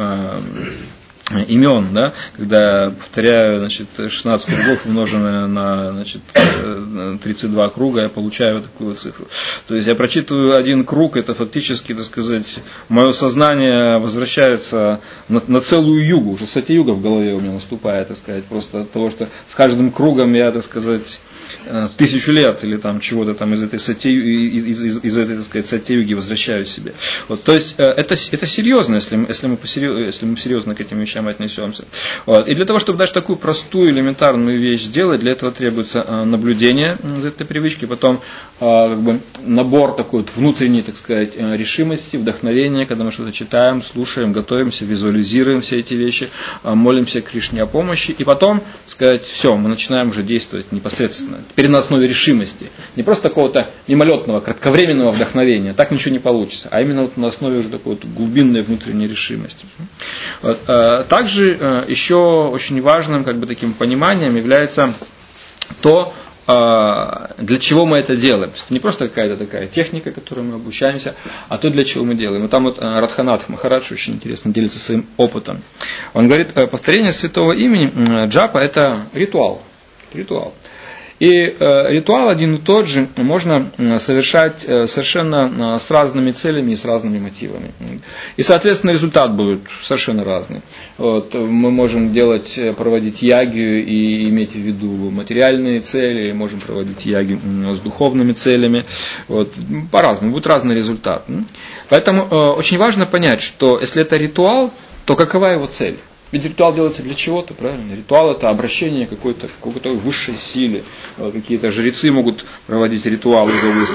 имен, да, когда я повторяю, значит, шестнадцать кругов, умноженное на, значит, тридцать два круга, я получаю вот такую цифру. То есть я прочитываю один круг, это фактически, так сказать, мое сознание возвращается на, на целую югу, уже сатья-юга в голове у меня наступает, так сказать, просто от того, что с каждым кругом я, так сказать, тысячу лет или там чего-то там из этой сатья, из, из, из, из этой, так сказать, сатья-юги возвращаю себе. Вот, то есть это, это серьезно, если, если, мы посерьез, если мы серьезно к этим вещам отнесемся. Вот. И для того, чтобы даже такую простую, элементарную вещь сделать, для этого требуется наблюдение за этой привычкой, потом как бы, набор такой вот внутренней, так сказать, решимости, вдохновения, когда мы что-то читаем, слушаем, готовимся, визуализируем все эти вещи, молимся Кришне о помощи, и потом, сказать, все, мы начинаем уже действовать непосредственно, теперь на основе решимости. Не просто такого-то мимолетного, кратковременного вдохновения, так ничего не получится, а именно вот на основе уже такой вот глубинной внутренней решимости. Вот. Также еще очень важным как бы, таким пониманием является то, для чего мы это делаем. Это не просто какая-то такая техника, которой мы обучаемся, а то, для чего мы делаем. И там вот Радханатх Махарадж очень интересно делится своим опытом. Он говорит, повторение святого имени джапа – это ритуал. Ритуал. И э, ритуал один и тот же можно совершать э, совершенно с разными целями и с разными мотивами. И, соответственно, результат будет совершенно разный. Вот, мы можем делать, проводить ягью и иметь в виду материальные цели, можем проводить ягью с духовными целями. Вот, по-разному, будет разный результат. Поэтому э, очень важно понять, что если это ритуал, то какова его цель? Ведь ритуал делается для чего-то, правильно? Ритуал – это обращение к какой-то, какой-то высшей силе. Какие-то жрецы могут проводить ритуалы из области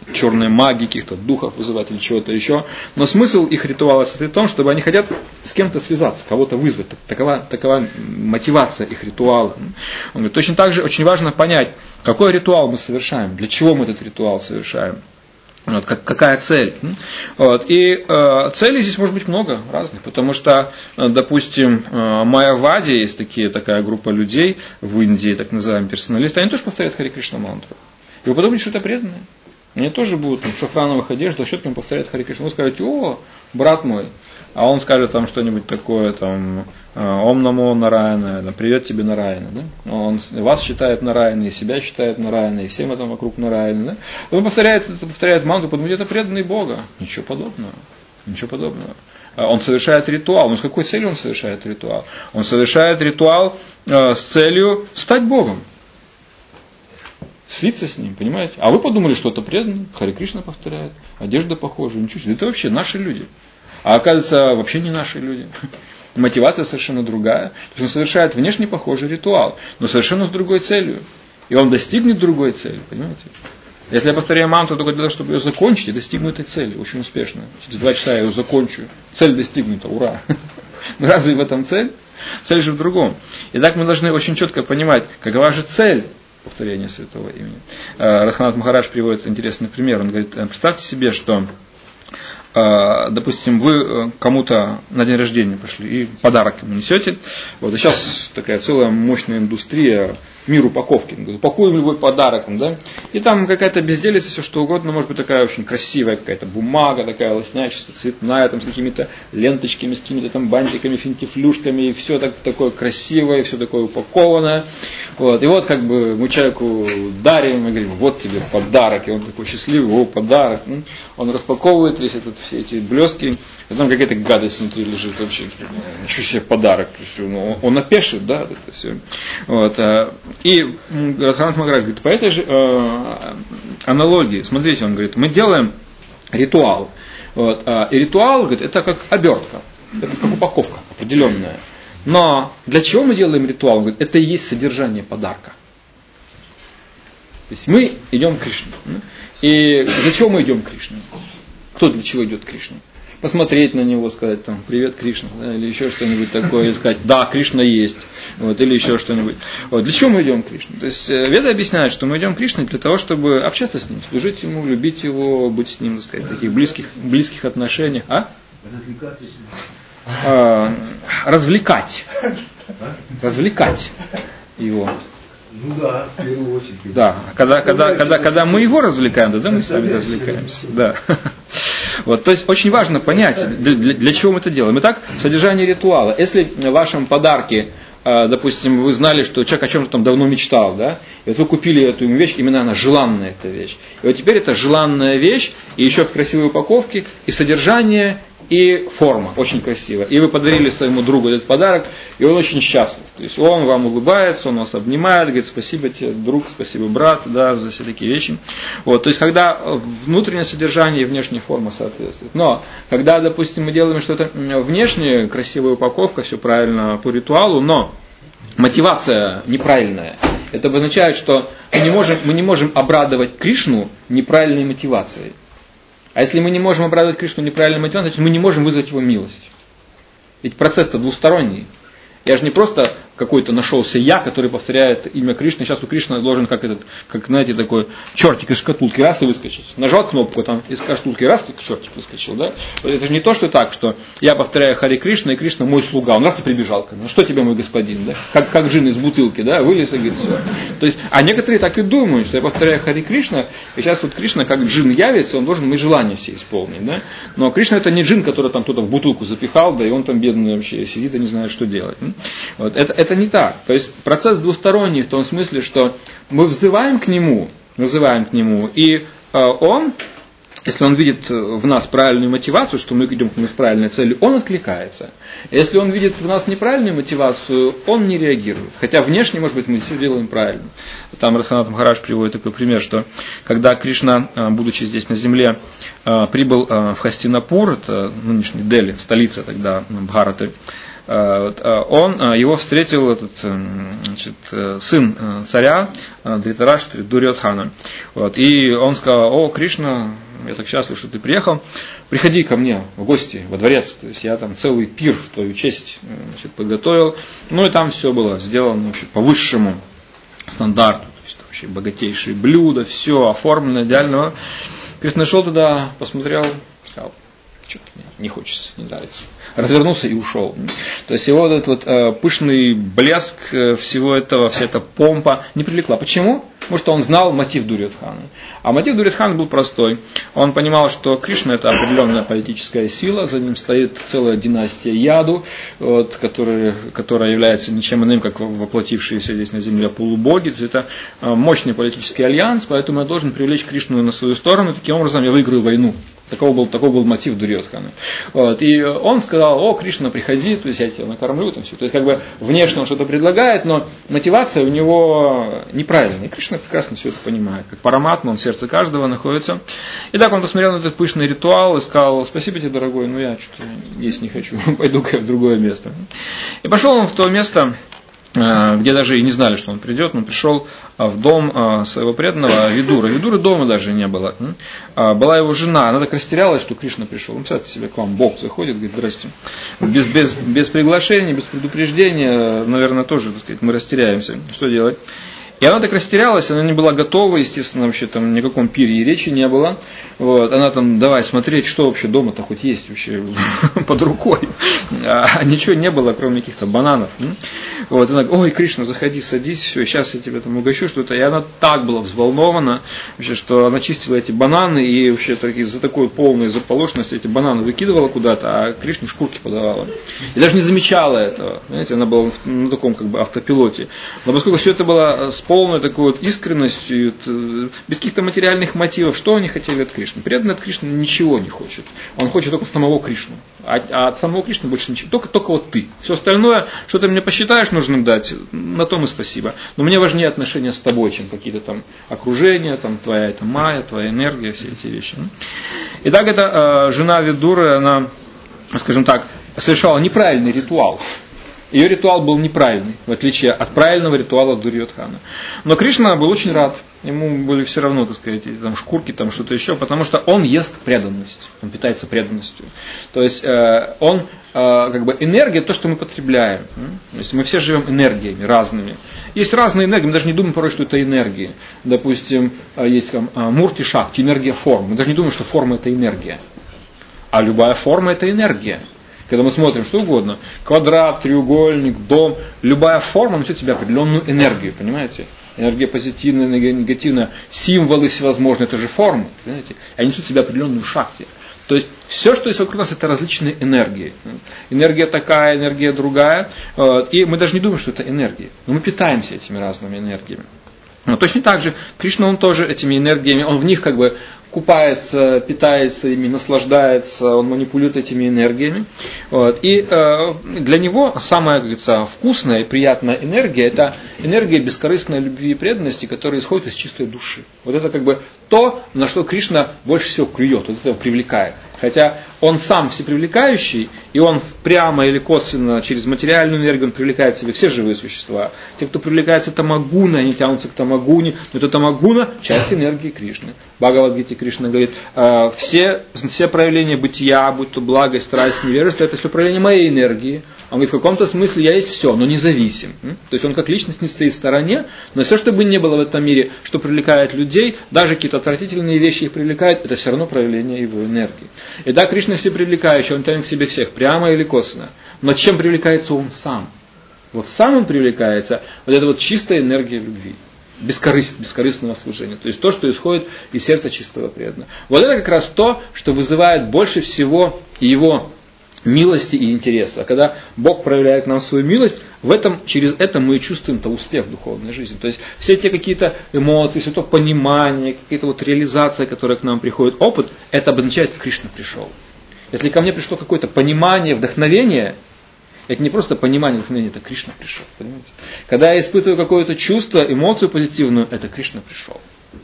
черной магии, каких-то духов вызывать или чего-то еще. Но смысл их ритуала состоит в том, чтобы они хотят с кем-то связаться, кого-то вызвать. Такова, такова мотивация их ритуала. Он говорит, точно так же очень важно понять, какой ритуал мы совершаем, для чего мы этот ритуал совершаем. Вот, как, какая цель. Вот, и э, целей здесь может быть много разных, потому что, э, допустим, э, Майявади, есть такие, такая группа людей в Индии, так называемые персоналисты, они тоже повторяют Харе Кришна мантру. И вы подумайте, что это преданные. Они тоже будут там, в шафрановых одеждах, щетками повторять Харе Кришна. Вы скажете, о, брат мой, а он скажет там что-нибудь такое, там, Ом намо Нараяна, привет тебе Нараяна. Да? Он вас считает Нараяной, себя считает Нараяной, и всем этом вокруг Нараяна. Да? Он повторяет, повторяет мантру, подумайте, это преданный Бога. Ничего подобного. Ничего подобного. Он совершает ритуал. Но с какой целью он совершает ритуал? Он совершает ритуал э, с целью стать Богом. Слиться с ним, понимаете? А вы подумали, что это преданный, Харе Кришна повторяет, одежда похожа, ничего себе. Это вообще наши люди. А оказывается, вообще не наши люди. Мотивация совершенно другая. То есть он совершает внешне похожий ритуал, но совершенно с другой целью. И он достигнет другой цели, понимаете? Если я повторяю мантру только для того, чтобы ее закончить, я достигну этой цели очень успешно. Через два часа я ее закончу. Цель достигнута, ура! Но разве в этом цель? Цель же в другом. Итак, мы должны очень четко понимать, какова же цель повторения святого имени. Раханат Махарадж приводит интересный пример. Он говорит, представьте себе, что допустим, вы кому-то на день рождения пошли и подарок ему несете. Вот, и сейчас такая целая мощная индустрия, мир упаковки. Упакуем любой подарок. Да? И там какая-то безделица, все что угодно, может быть такая очень красивая какая-то бумага, такая лоснящаяся, цветная, там, с какими-то ленточками, с какими-то там бантиками, финтифлюшками, и все так, такое красивое, и все такое упакованное. Вот. И вот как бы мы человеку дарим, мы говорим, вот тебе подарок, и он такой счастливый, о, подарок. Он распаковывает весь этот, все эти блестки, и там какая-то гадость внутри лежит вообще. Ничего себе подарок. Он, он опешит, да, это все. Вот. И Радханаth Махарадж говорит, по этой же э, аналогии, смотрите, он говорит, мы делаем ритуал. Вот, и ритуал, говорит, это как обертка, это как упаковка определенная. Но для чего мы делаем ритуал? Он говорит, это и есть содержание подарка. То есть мы идем к Кришне. И для чего мы идем к Кришне? Кто для чего идет к Кришне? Посмотреть на него, сказать там, привет, Кришна, да, или еще что-нибудь такое, и сказать, да, Кришна есть, вот, или еще что-нибудь. Вот, для чего мы идем к Кришне? То есть Веда объясняет, что мы идем к Кришне для того, чтобы общаться с ним, служить ему, любить его, быть с ним, так сказать, в таких близких, близких отношениях. А? А, развлекать. Развлекать его. Ну да, в первую очередь. Да, когда, когда, когда, когда мы его развлекаем, да, мы сами развлекаемся. Да. Вот, то есть очень важно понять, для, для, для чего мы это делаем. Итак, содержание ритуала. Если в вашем подарке, допустим, вы знали, что человек о чем-то там давно мечтал, да, и вот вы купили эту вещь, именно она желанная эта вещь. И вот теперь это желанная вещь, и еще в красивой упаковке, и содержание, и форма очень красивая. И вы подарили своему другу этот подарок, и он очень счастлив. То есть он вам улыбается, он вас обнимает, говорит, спасибо тебе, друг, спасибо, брат, да, за все такие вещи. Вот, то есть, когда внутреннее содержание и внешняя форма соответствуют. Но, когда, допустим, мы делаем что-то внешнее, красивая упаковка, все правильно по ритуалу, но мотивация неправильная, это обозначает, что мы не можем, мы не можем обрадовать Кришну неправильной мотивацией. А если мы не можем обрадовать Кришну неправильной мотивацией, значит мы не можем вызвать его милость. Ведь процесс-то двусторонний. Я же не просто какой-то нашелся я, который повторяет имя Кришны. Сейчас у Кришны должен, как этот, как, знаете, такой чертик из шкатулки, раз и выскочить. Нажал кнопку, там из шкатулки, раз, и чертик выскочил. Да? Это же не то, что так, что я повторяю Харе Кришна, и Кришна мой слуга. Он раз и прибежал ко мне. Ну что тебе, мой господин? Да? Как, как джин из бутылки, да? Вылез и говорит, все. То есть, а некоторые так и думают, что я повторяю Харе Кришна, и сейчас вот Кришна, как джин явится, он должен мои желания все исполнить. Да? Но Кришна это не джин, который там кто-то в бутылку запихал, да, и он там бедный вообще сидит и не знает, что делать. Вот. Это, это не так. То есть процесс двусторонний в том смысле, что мы взываем к нему, взываем к нему, и э, он, если он видит в нас правильную мотивацию, что мы идем к нему с правильной целью, он откликается. Если он видит в нас неправильную мотивацию, он не реагирует. Хотя внешне, может быть, мы все делаем правильно. Там Радханаth Махарадж приводит такой пример, что когда Кришна, будучи здесь на земле, прибыл в Хастинапур, это нынешний Дели, столица тогда Бхараты, он, его встретил этот, значит, сын царя Дритараштри, Дурьодхана. Вот, и он сказал: о, Кришна, я так счастлив, что ты приехал, приходи ко мне в гости во дворец, то есть я там целый пир в твою честь, значит, подготовил, ну и там все было сделано, значит, по высшему стандарту, то есть вообще богатейшие блюда, все оформлено идеально. Кришна шел туда, посмотрел, сказал: что-то мне не хочется, не нравится. Развернулся и ушел. То есть его вот этот вот э, пышный блеск э, всего этого, вся эта помпа не привлекла. Почему? Потому что он знал мотив Дурьодхана. А мотив Дурьодхана был простой. Он понимал, что Кришна — это определенная политическая сила, за ним стоит целая династия Яду, вот, которая, которая является ничем иным, как воплотившиеся здесь на земле полубоги. То есть это мощный политический альянс, поэтому я должен привлечь Кришну на свою сторону, и таким образом я выиграю войну. Таков был, таков был мотив Дурьодхана. Вот. И он сказал: о, Кришна, приходи, то есть я тебя накормлю. Там все. То есть как бы внешне он что-то предлагает, но мотивация у него неправильная. И Кришна прекрасно все это понимает. Как Параматма, он в сердце каждого находится. И так он посмотрел на этот пышный ритуал и сказал: спасибо тебе, дорогой, но я что-то есть не хочу, пойду-ка в другое место. И пошел он в то место, где даже и не знали, что он придет. Он пришел в дом своего преданного Видура. Видуры дома даже не было. Была его жена. Она так растерялась, что Кришна пришел. Ну, представьте себе, к вам Бог заходит, говорит: здрасте. Без, без, без приглашения, без предупреждения, наверное, тоже, так сказать, мы растеряемся. Что делать? И она так растерялась, она не была готова, естественно, вообще там ни о каком пире и речи не было. Вот, она там: давай смотреть, что вообще дома-то хоть есть вообще под рукой. А ничего не было, кроме каких-то бананов. Вот, она говорит: ой, Кришна, заходи, садись, все, сейчас я тебе там угощу что-то. И она так была взволнована, вообще, что она чистила эти бананы и вообще так, из-за такой полной заполошенности эти бананы выкидывала куда-то, а Кришне шкурки подавала. И даже не замечала этого. Знаете, она была на таком как бы автопилоте. Но поскольку все это было с полной такой вот искренностью, без каких-то материальных мотивов, что они хотели от Кришны? Преданный от Кришны ничего не хочет. Он хочет только самого Кришну. А, а от самого Кришны больше ничего. Только, только вот ты. Все остальное, что ты мне посчитаешь нужным дать, на том и спасибо. Но мне важнее отношения с тобой, чем какие-то там окружения, там твоя это майя, твоя энергия, все эти вещи. Итак, эта э, жена Видуры, она, скажем так, совершала неправильный ритуал. Ее ритуал был неправильный, в отличие от правильного ритуала Дурьодхана. Но Кришна был очень рад. Ему были все равно, так сказать, там шкурки, там что-то еще, потому что он ест преданность, он питается преданностью. То есть э, он, э, как бы энергия, то, что мы потребляем. То есть мы все живем энергиями разными. Есть разные энергии, мы даже не думаем порой, что это энергии. Допустим, есть там мурти шакти, энергия форм. Мы даже не думаем, что форма это энергия. А любая форма это энергия. Когда мы смотрим что угодно, квадрат, треугольник, дом, любая форма несет в себе определенную энергию, понимаете? Энергия позитивная, энергия негативная, символы всевозможные, это же формы, понимаете? Они несут в себе определенную шакти. То есть все, что есть вокруг нас, это различные энергии. Энергия такая, энергия другая. И мы даже не думаем, что это энергия. Но мы питаемся этими разными энергиями. Но точно так же Кришна, он тоже этими энергиями, он в них как бы купается, питается ими, наслаждается, он манипулирует этими энергиями. Вот. И э, для него самая, как говорится, вкусная и приятная энергия — это энергия бескорыстной любви и преданности, которая исходит из чистой души. Вот это как бы то, на что Кришна больше всего клюет, вот это его привлекает. Хотя он сам всепривлекающий, и он прямо или косвенно через материальную энергию он привлекает к себе все живые существа. Те, кто привлекается тамагуной, они тянутся к тамагуне, но это тамагуна – часть энергии Кришны. В Бхагавад-гите Кришна говорит: все, все проявления бытия, будь то благость, страсть, невежество, это все проявление моей энергии. Он говорит: в каком-то смысле я есть все, но независим. То есть он как личность не стоит в стороне, но все, что бы ни было в этом мире, что привлекает людей, даже какие-то отвратительные вещи их привлекают, это все равно проявление его энергии. И да, Кришна всепривлекающий, он тянет к себе всех, прямо или косвенно. Но чем привлекается он сам? Вот сам он привлекается, вот это вот чистая энергия любви. Бескорыст, бескорыстного служения. То есть то, что исходит из сердца чистого преданного. Вот это как раз то, что вызывает больше всего его милости и интереса. А когда Бог проявляет нам свою милость, в этом, через это мы чувствуем-то успех в духовной жизни. То есть все те какие-то эмоции, все то понимание, какие-то вот реализация, которая к нам приходит, опыт, это обозначает, что Кришна пришел. Если ко мне пришло какое-то понимание, вдохновение, это не просто понимание, вдохновение, это Кришна пришел. Понимаете? Когда я испытываю какое-то чувство, эмоцию позитивную, это Кришна пришел.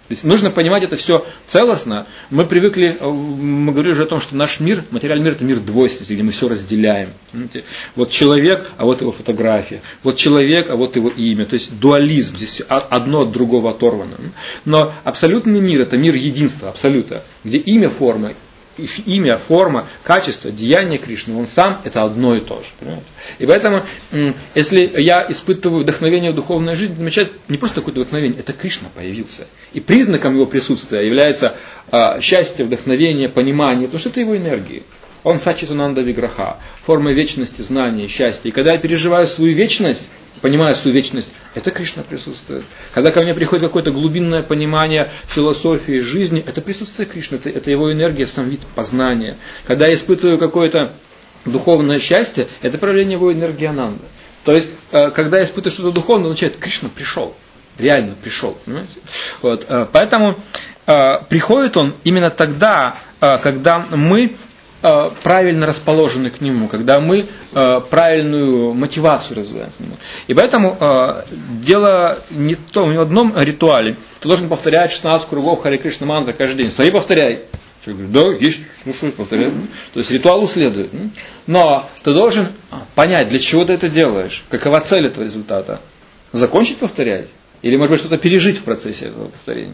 То есть нужно понимать это все целостно. Мы привыкли, мы говорили уже о том, что наш мир, материальный мир, это мир двойственности, где мы все разделяем. Вот человек, а вот его фотография. Вот человек, а вот его имя. То есть дуализм, здесь одно от другого оторвано. Но абсолютный мир, это мир единства, абсолюта, где имя, форма, имя, форма, качество, деяние Кришны, он сам это одно и то же. Понимаете? И поэтому, если я испытываю вдохновение в духовной жизни, замечать не просто какое-то вдохновение, это Кришна появился. И признаком его присутствия является а, счастье, вдохновение, понимание, потому что это его энергия. Он сачитананда виграха, форма вечности, знания, счастья. И когда я переживаю свою вечность, понимаю свою вечность, это Кришна присутствует. Когда ко мне приходит какое-то глубинное понимание философии жизни, это присутствие Кришны, это, это его энергия, сам вид познания. Когда я испытываю какое-то духовное счастье, это проявление его энергии Ананда. То есть, когда я испытываю что-то духовное, означает, Кришна пришел, реально пришел. Понимаете? Вот, поэтому приходит он именно тогда, когда мы правильно расположены к нему, когда мы э, правильную мотивацию развиваем к нему. И поэтому э, дело не в том, не в одном ритуале. Ты должен повторять шестнадцать кругов Харе Кришна мантра каждый день. Смотри, повторяй. Человек говорит, да, есть, слушаю, повторяй. То есть ритуалу следует. Но ты должен понять, для чего ты это делаешь, какова цель этого результата. Закончить повторять? Или, может быть, что-то пережить в процессе этого повторения?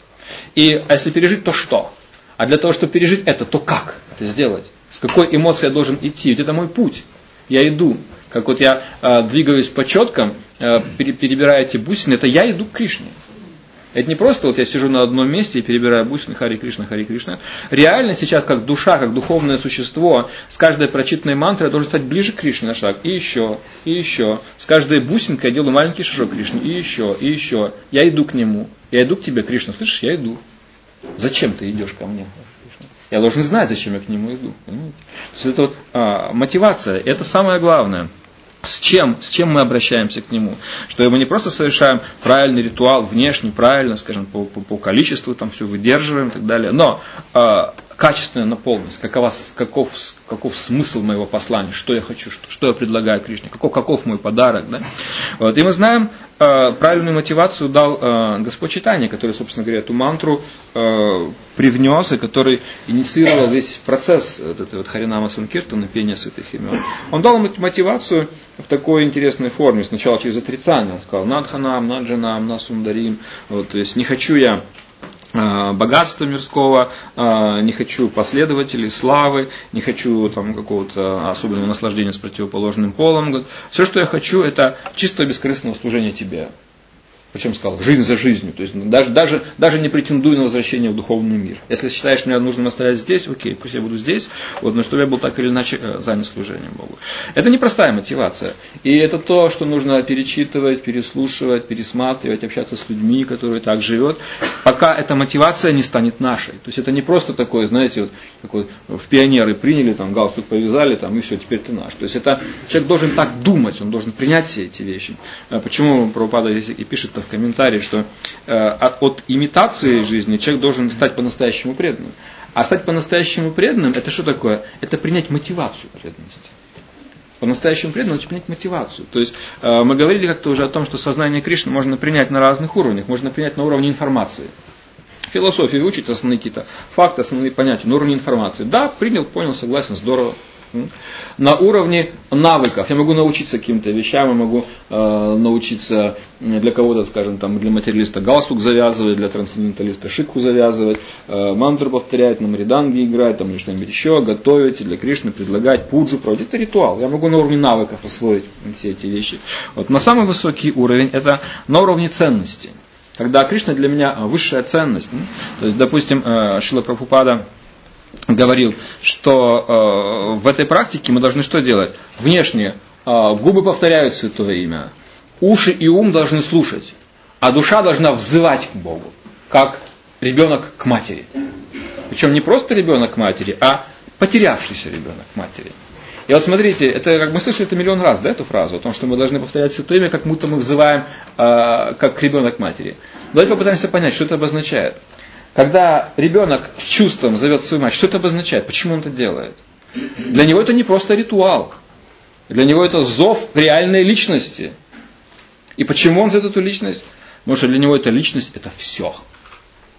И, а если пережить, то что? А для того, чтобы пережить это, то как это сделать? С какой эмоцией я должен идти? Ведь это мой путь. Я иду. Как вот я э, двигаюсь по четкам, э, перебирая эти бусины, это я иду к Кришне. Это не просто вот я сижу на одном месте и перебираю бусины Хари Кришна, Хари Кришна. Реально сейчас, как душа, как духовное существо, с каждой прочитанной мантрой я должен стать ближе к Кришне на шаг. И еще, и еще. С каждой бусинкой я делаю маленький шажок к Кришне. И еще, и еще. Я иду к нему. Я иду к тебе, Кришна. Слышишь, я иду. Зачем ты идешь ко мне? Я должен знать, зачем я к нему иду. Понимаете? То есть это вот а, мотивация, это самое главное. С чем, с чем мы обращаемся к нему? Что мы не просто совершаем правильный ритуал, внешний, правильно, скажем, по, по, по количеству, там все выдерживаем и так далее, но а, качественная наполненность, какова, каков, каков смысл моего послания, что я хочу, что, что я предлагаю Кришне, каков, каков мой подарок. Да? Вот. И мы знаем, э, правильную мотивацию дал э, Господь Чайтанья, который, собственно говоря, эту мантру э, привнес, и который инициировал весь процесс вот этой вот Харинама Санкиртана, пения святых имен. Он дал ему моtivацию в такой интересной форме, сначала через отрицание, он сказал «Надханам, Наджанам, Насундарим», вот, то есть не хочу я богатства мирского, не хочу последователей, славы, не хочу там, какого-то особенного наслаждения с противоположным полом. Все, что я хочу, это чистого бескорыстного служения тебе. Причем сказал, жизнь за жизнью. То есть даже, даже, даже не претендую на возвращение в духовный мир. Если считаешь, что мне нужно оставить здесь, окей, пусть я буду здесь, вот, но чтобы я был так или иначе занят служением Богу. Это непростая мотивация. И это то, что нужно перечитывать, переслушивать, пересматривать, общаться с людьми, которые так живут, пока эта мотивация не станет нашей. То есть это не просто такое, знаете, вот, как вот в пионеры приняли, там, галстук повязали, там, и все, теперь ты наш. То есть это человек должен так думать, он должен принять все эти вещи. Почему Прабхупада и пишет-то в комментарии, что э, от, от имитации жизни человек должен стать по-настоящему преданным. А стать по-настоящему преданным, это что такое? Это принять мотивацию преданности. По-настоящему преданным, это принять мотивацию. То есть э, мы говорили как-то уже о том, что сознание Кришны можно принять на разных уровнях. Можно принять на уровне информации. Философию учить основные какие-то факты, основные понятия на уровне информации. Да, принял, понял, согласен, здорово. На уровне навыков. Я могу научиться каким-то вещам, я могу э, научиться для кого-то, скажем, там, для материалиста галстук завязывать, для трансценденталиста шикху завязывать, э, мантру повторять, на мриданге играть, там, или что-нибудь еще, готовить, для Кришны предлагать, пуджу проводить. Это ритуал. Я могу на уровне навыков освоить все эти вещи. Вот. Но самый высокий уровень это на уровне ценности. Когда Кришна для меня высшая ценность. То есть, допустим, э, Шрила Прабхупада говорил, что э, в этой практике мы должны что делать? Внешне э, губы повторяют святое имя, уши и ум должны слушать, а душа должна взывать к Богу, как ребенок к матери. Причем не просто ребенок к матери, а потерявшийся ребенок к матери. И вот смотрите, это как мы слышали это миллион раз, да, эту фразу, о том, что мы должны повторять святое имя, как будто мы взываем э, как ребенок к матери. Давайте попытаемся понять, что это обозначает. Когда ребенок чувством зовет свою мать, что это обозначает? Почему он это делает? Для него это не просто ритуал. Для него это зов реальной личности. И почему он зовет эту личность? Потому что для него эта личность это все.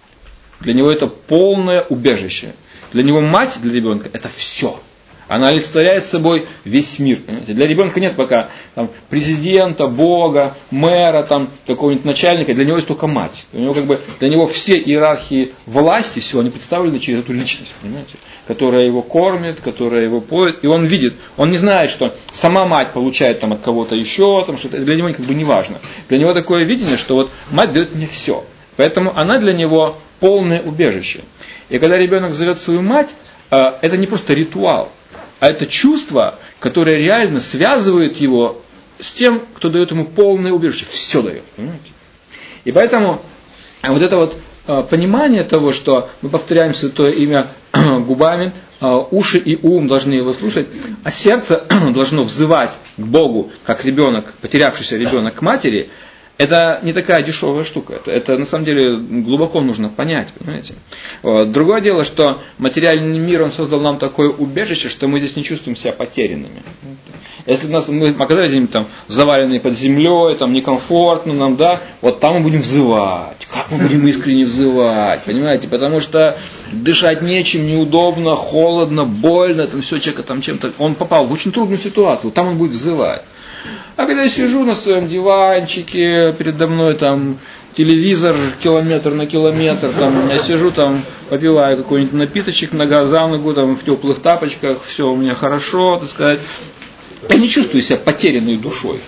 Для него это полное убежище. Для него мать, для ребенка, это все. Она олицетворяет собой весь мир. Понимаете? Для ребенка нет пока там, президента, бога, мэра, там, какого-нибудь начальника. Для него есть только мать. Для него, как бы, для него все иерархии власти всего, они представлены через эту личность, понимаете? Которая его кормит, которая его поет. И он видит, он не знает, что сама мать получает там, от кого-то еще, там, что-то. Для него как бы не важно. Для него такое видение, что вот мать дает мне все. Поэтому она для него полное убежище. И когда ребенок зовет свою мать, это не просто ритуал. А это чувство, которое реально связывает его с тем, кто дает ему полное убежище. Все дает. Понимаете? И поэтому вот это вот понимание того, что мы повторяем святое имя губами, уши и ум должны его слушать, а сердце должно взывать к Богу, как ребенок, потерявшийся ребенок к матери, это не такая дешевая штука. Это, это на самом деле глубоко нужно понять, понимаете. Вот. Другое дело, что материальный мир, он создал нам такое убежище, что мы здесь не чувствуем себя потерянными. Если нас, мы оказались где-нибудь там заваленные под землей, там некомфортно нам, да, вот там мы будем взывать. Как мы будем искренне взывать, понимаете? Потому что дышать нечем, неудобно, холодно, больно, там все, человека там чем-то, он попал в очень трудную ситуацию, там он будет взывать. А когда я сижу на своем диванчике, передо мной там телевизор километр на километр, там, я сижу там, попиваю какой-нибудь напиточек нога за ногу, там, в теплых тапочках, все у меня хорошо, так сказать, я не чувствую себя потерянной душой.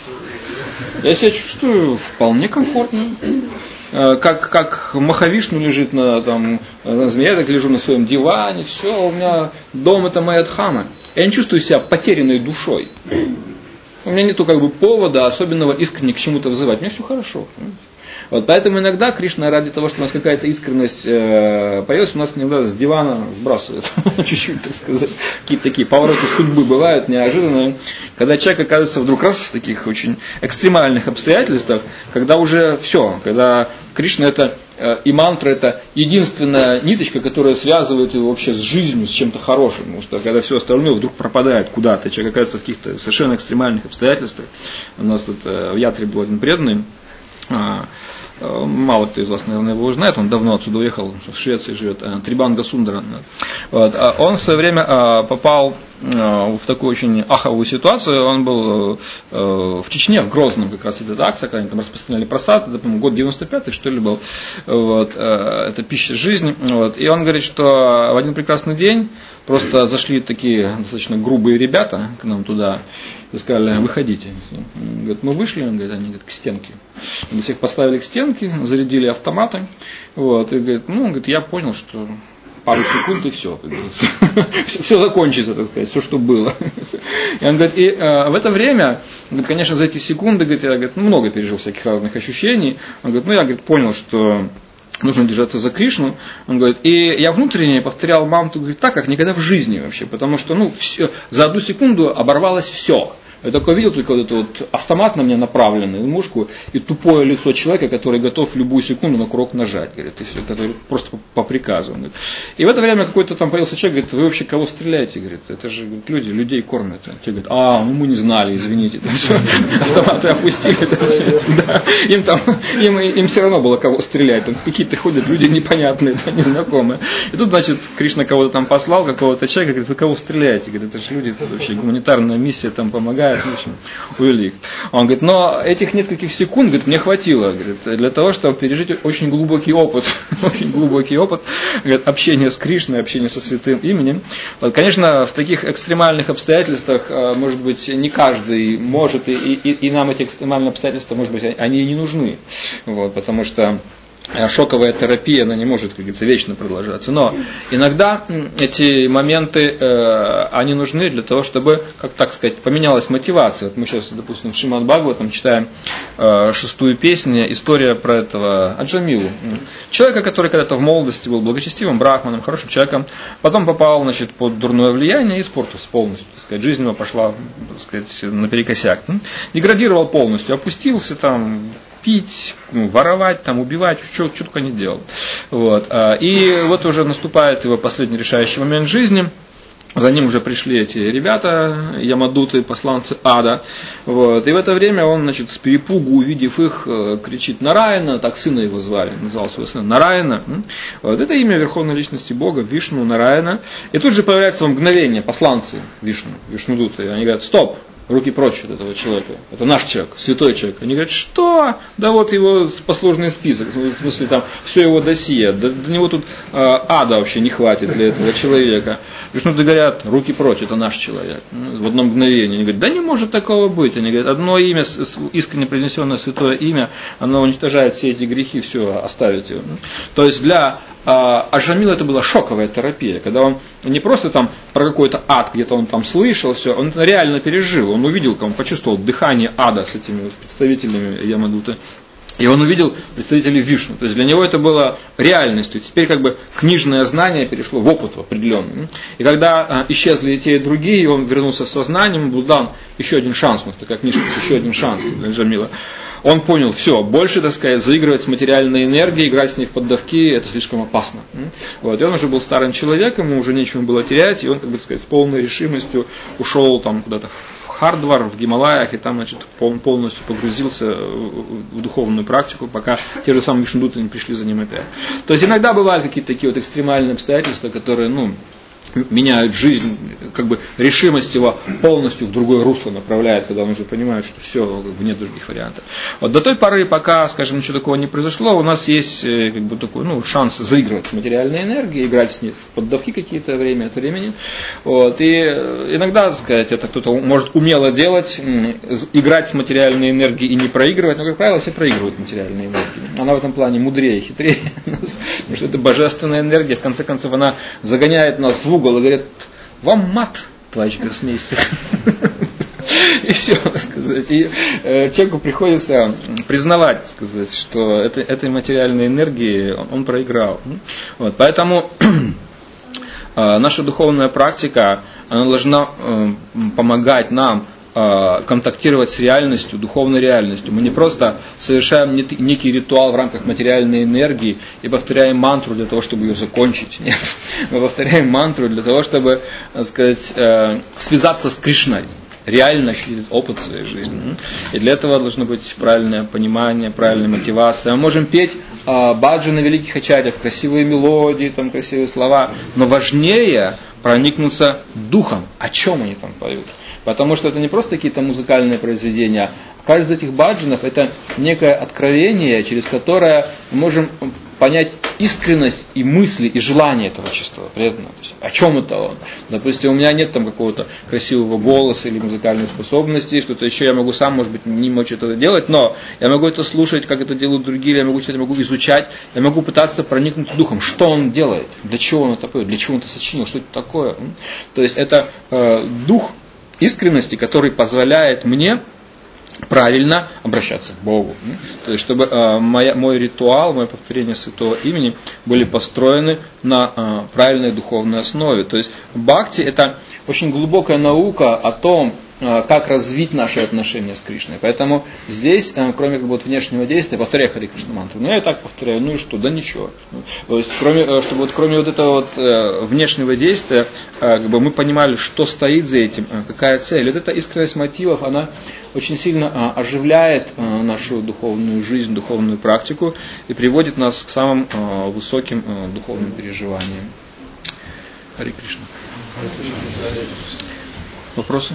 Я себя чувствую вполне комфортно. Как, как Махавишну лежит на, там, на змее, я так лежу на своем диване, все, у меня дом это моя дхама. Я не чувствую себя потерянной душой. У меня нету как бы повода особенного искренне к чему-то взывать. У меня все хорошо. Вот, поэтому иногда Кришна ради того, что у нас какая-то искренность э, появилась, у нас иногда с дивана сбрасывает. Чуть-чуть, так сказать. Какие-то такие повороты судьбы бывают неожиданные. Когда человек оказывается вдруг раз в таких очень экстремальных обстоятельствах, когда уже все, когда Кришна это э, и мантра это единственная ниточка, которая связывает его вообще с жизнью, с чем-то хорошим. Потому что когда все остальное вдруг пропадает куда-то, человек оказывается в каких-то совершенно экстремальных обстоятельствах. У нас тут э, в Ятре был один преданный. Мало кто из вас, наверное, его знает, он давно отсюда уехал, в Швеции живет, Трибанга Сундара. Вот. Он в свое время попал в такую очень аховую ситуацию, он был в Чечне, в Грозном как раз эта акция, когда они там распространяли просад, это, по-моему, год девяносто пятый, что ли, был, вот. Это пища жизни, вот. И он говорит, что в один прекрасный день просто зашли такие достаточно грубые ребята к нам туда, и сказали, выходите. Он говорит, мы вышли, он говорит, они говорит, к стенке. Они всех поставили к стенке, зарядили автоматы. Вот, и говорит, ну, он говорит, я понял, что пару секунд и все. все, все закончится, так сказать, все, что было. И он говорит, и э, в это время, говорит, конечно, за эти секунды, говорит, я говорит, много пережил всяких разных ощущений. Он говорит, ну, я говорит, понял, что нужно держаться за Кришну. Он говорит, и я внутренне повторял мантру, говорит, так, как никогда в жизни вообще, потому что, ну, все, за одну секунду оборвалось все. Я только видел только вот этот вот автомат на меня направленный, мушку, и тупое лицо человека, который готов в любую секунду на курок нажать, говорит, и все, который просто по, по приказу. Говорит. И в это время какой-то там появился человек, говорит, вы вообще кого стреляете? Говорит, это же говорит, люди, людей кормят. Те говорят, а, ну мы не знали, извините. Автоматы опустили. Им там, им все равно было кого стрелять. Там какие-то ходят люди непонятные, незнакомые. И тут, значит, Кришна кого-то там послал, какого-то человека, говорит, вы кого стреляете? Говорит, это же люди, это вообще гуманитарная миссия там помогает. В общем, увели. Он говорит, но этих нескольких секунд, говорит, мне хватило, говорит, для того, чтобы пережить очень глубокий опыт, очень глубокий опыт, говорит, общения с Кришной, общения со святым именем. Вот, конечно, в таких экстремальных обстоятельствах, может быть, не каждый может, и, и, и нам эти экстремальные обстоятельства, может быть, они и не нужны, вот, потому что шоковая терапия, она не может, как говорится, вечно продолжаться. Но иногда эти моменты, э, они нужны для того, чтобы, как так сказать, поменялась мотивация. Вот мы сейчас, допустим, в Шримад Бхагаватам читаем э, шестую песню, история про этого Аджамилу. Человека, который когда-то в молодости был благочестивым брахманом, хорошим человеком, потом попал, значит, под дурное влияние и испортился полностью. Так сказать, жизнь его пошла, так сказать, наперекосяк. Деградировал полностью, опустился там, пить, воровать, там, убивать, что, что только не делал. Вот. И вот уже наступает его последний решающий момент жизни, За ним уже пришли эти ребята, ямадуты, посланцы ада. Вот. И в это время он, значит, с перепугу, увидев их, кричит Нараяна, так сына его звали, назвал своего сына Нараяна. Вот. Это имя Верховной Личности Бога, Вишну, Нараяна. И тут же появляется в мгновение посланцы Вишну, Вишнудуты. И они говорят: стоп! Руки прочь от этого человека. Это наш человек, святой человек. Они говорят: что? Да вот его послужный список, в смысле там все его досье. Да, для него тут э, ада вообще не хватит для этого человека. Вишнуты говорят: руки прочь, это наш человек. В одно мгновение. Они говорят: да не может такого быть. Они говорят: одно имя, искренне произнесенное святое имя, оно уничтожает все эти грехи, все, оставить его. То есть для А Аджамила это была шоковая терапия, когда он не просто там про какой-то ад, где-то он там слышал, все, он реально пережил, он увидел, он почувствовал дыхание ада с этими представителями Ямадуты, и он увидел представителей Вишну. То есть для него это было реальностью. Теперь как бы книжное знание перешло в опыт определенный. И когда а, исчезли и те, и другие, он вернулся в сознание, ему был дан еще один шанс, ну, такая книжка, еще один шанс для Аджамила. Он понял: все, больше, так сказать, заигрывать с материальной энергией, играть с ней в поддавки, это слишком опасно. Вот. И он уже был старым человеком, ему уже нечего было терять, и он, как бы сказать, с полной решимостью ушел там куда-то в Хардвар, в Гималаях, и там, значит, полностью погрузился в духовную практику, пока те же самые вишнудуты не пришли за ним опять. То есть иногда бывают какие-то такие вот экстремальные обстоятельства, которые, ну, меняют жизнь, как бы решимость его полностью в другое русло направляет, когда он уже понимает, что все, как бы нет других вариантов. Вот до той поры, пока, скажем, ничего такого не произошло, у нас есть как бы такой, ну, шанс заигрывать с материальной энергией, играть с ней в поддавки какие-то время от времени. Вот. И иногда, так сказать, это кто-то может умело делать, играть с материальной энергией и не проигрывать, но, как правило, все проигрывают материальной энергией. Она в этом плане мудрее, хитрее, потому что это божественная энергия, в конце концов, она загоняет нас в угол и говорит: вам мат, товарищ гроссмейстер. И все, сказать. И э, человеку приходится признавать, сказать, что это, этой материальной энергии он, он проиграл. Вот, поэтому э, наша духовная практика, она должна э, помогать нам контактировать с реальностью, духовной реальностью. Мы не просто совершаем некий ритуал в рамках материальной энергии и повторяем мантру для того, чтобы ее закончить. Нет. Мы повторяем мантру для того, чтобы, так сказать, связаться с Кришной, реально ощутить опыт своей жизни. И для этого должно быть правильное понимание, правильная мотивация. Мы можем петь баджаны великих ачарьев, красивые мелодии, там, красивые слова, но важнее проникнуться духом, о чем они там поют. Потому что это не просто какие-то музыкальные произведения. Каждый из этих баджанов — это некое откровение, через которое мы можем понять искренность и мысли, и желания этого чистого преданного. То есть, о чем это он? Допустим, у меня нет там какого-то красивого голоса или музыкальной способности, что-то еще я могу сам, может быть, не мочь это делать, но я могу это слушать, как это делают другие, я могу, я могу изучать, я могу пытаться проникнуть духом, что он делает, для чего он это поет, для чего он это сочинил, что это такое. То есть это э, дух искренности, который позволяет мне правильно обращаться к Богу. То есть, чтобы э, моя, мой ритуал, мое повторение святого имени были построены на э, правильной духовной основе. То есть, бхакти — это очень глубокая наука о том, э, как развить наши отношения с Кришной. Поэтому здесь, э, кроме как бы, вот, внешнего действия, повторяю Харе Кришна мантру. Ну, я и так повторяю, ну и что, да ничего. То есть, кроме, э, чтобы вот, кроме вот этого вот, э, внешнего действия, э, как бы, мы понимали, что стоит за этим, э, какая цель. Вот эта искренность мотивов, она очень сильно а, оживляет а, нашу духовную жизнь, духовную практику и приводит нас к самым а, высоким а, духовным переживаниям. Харе Кришна. Вопросы?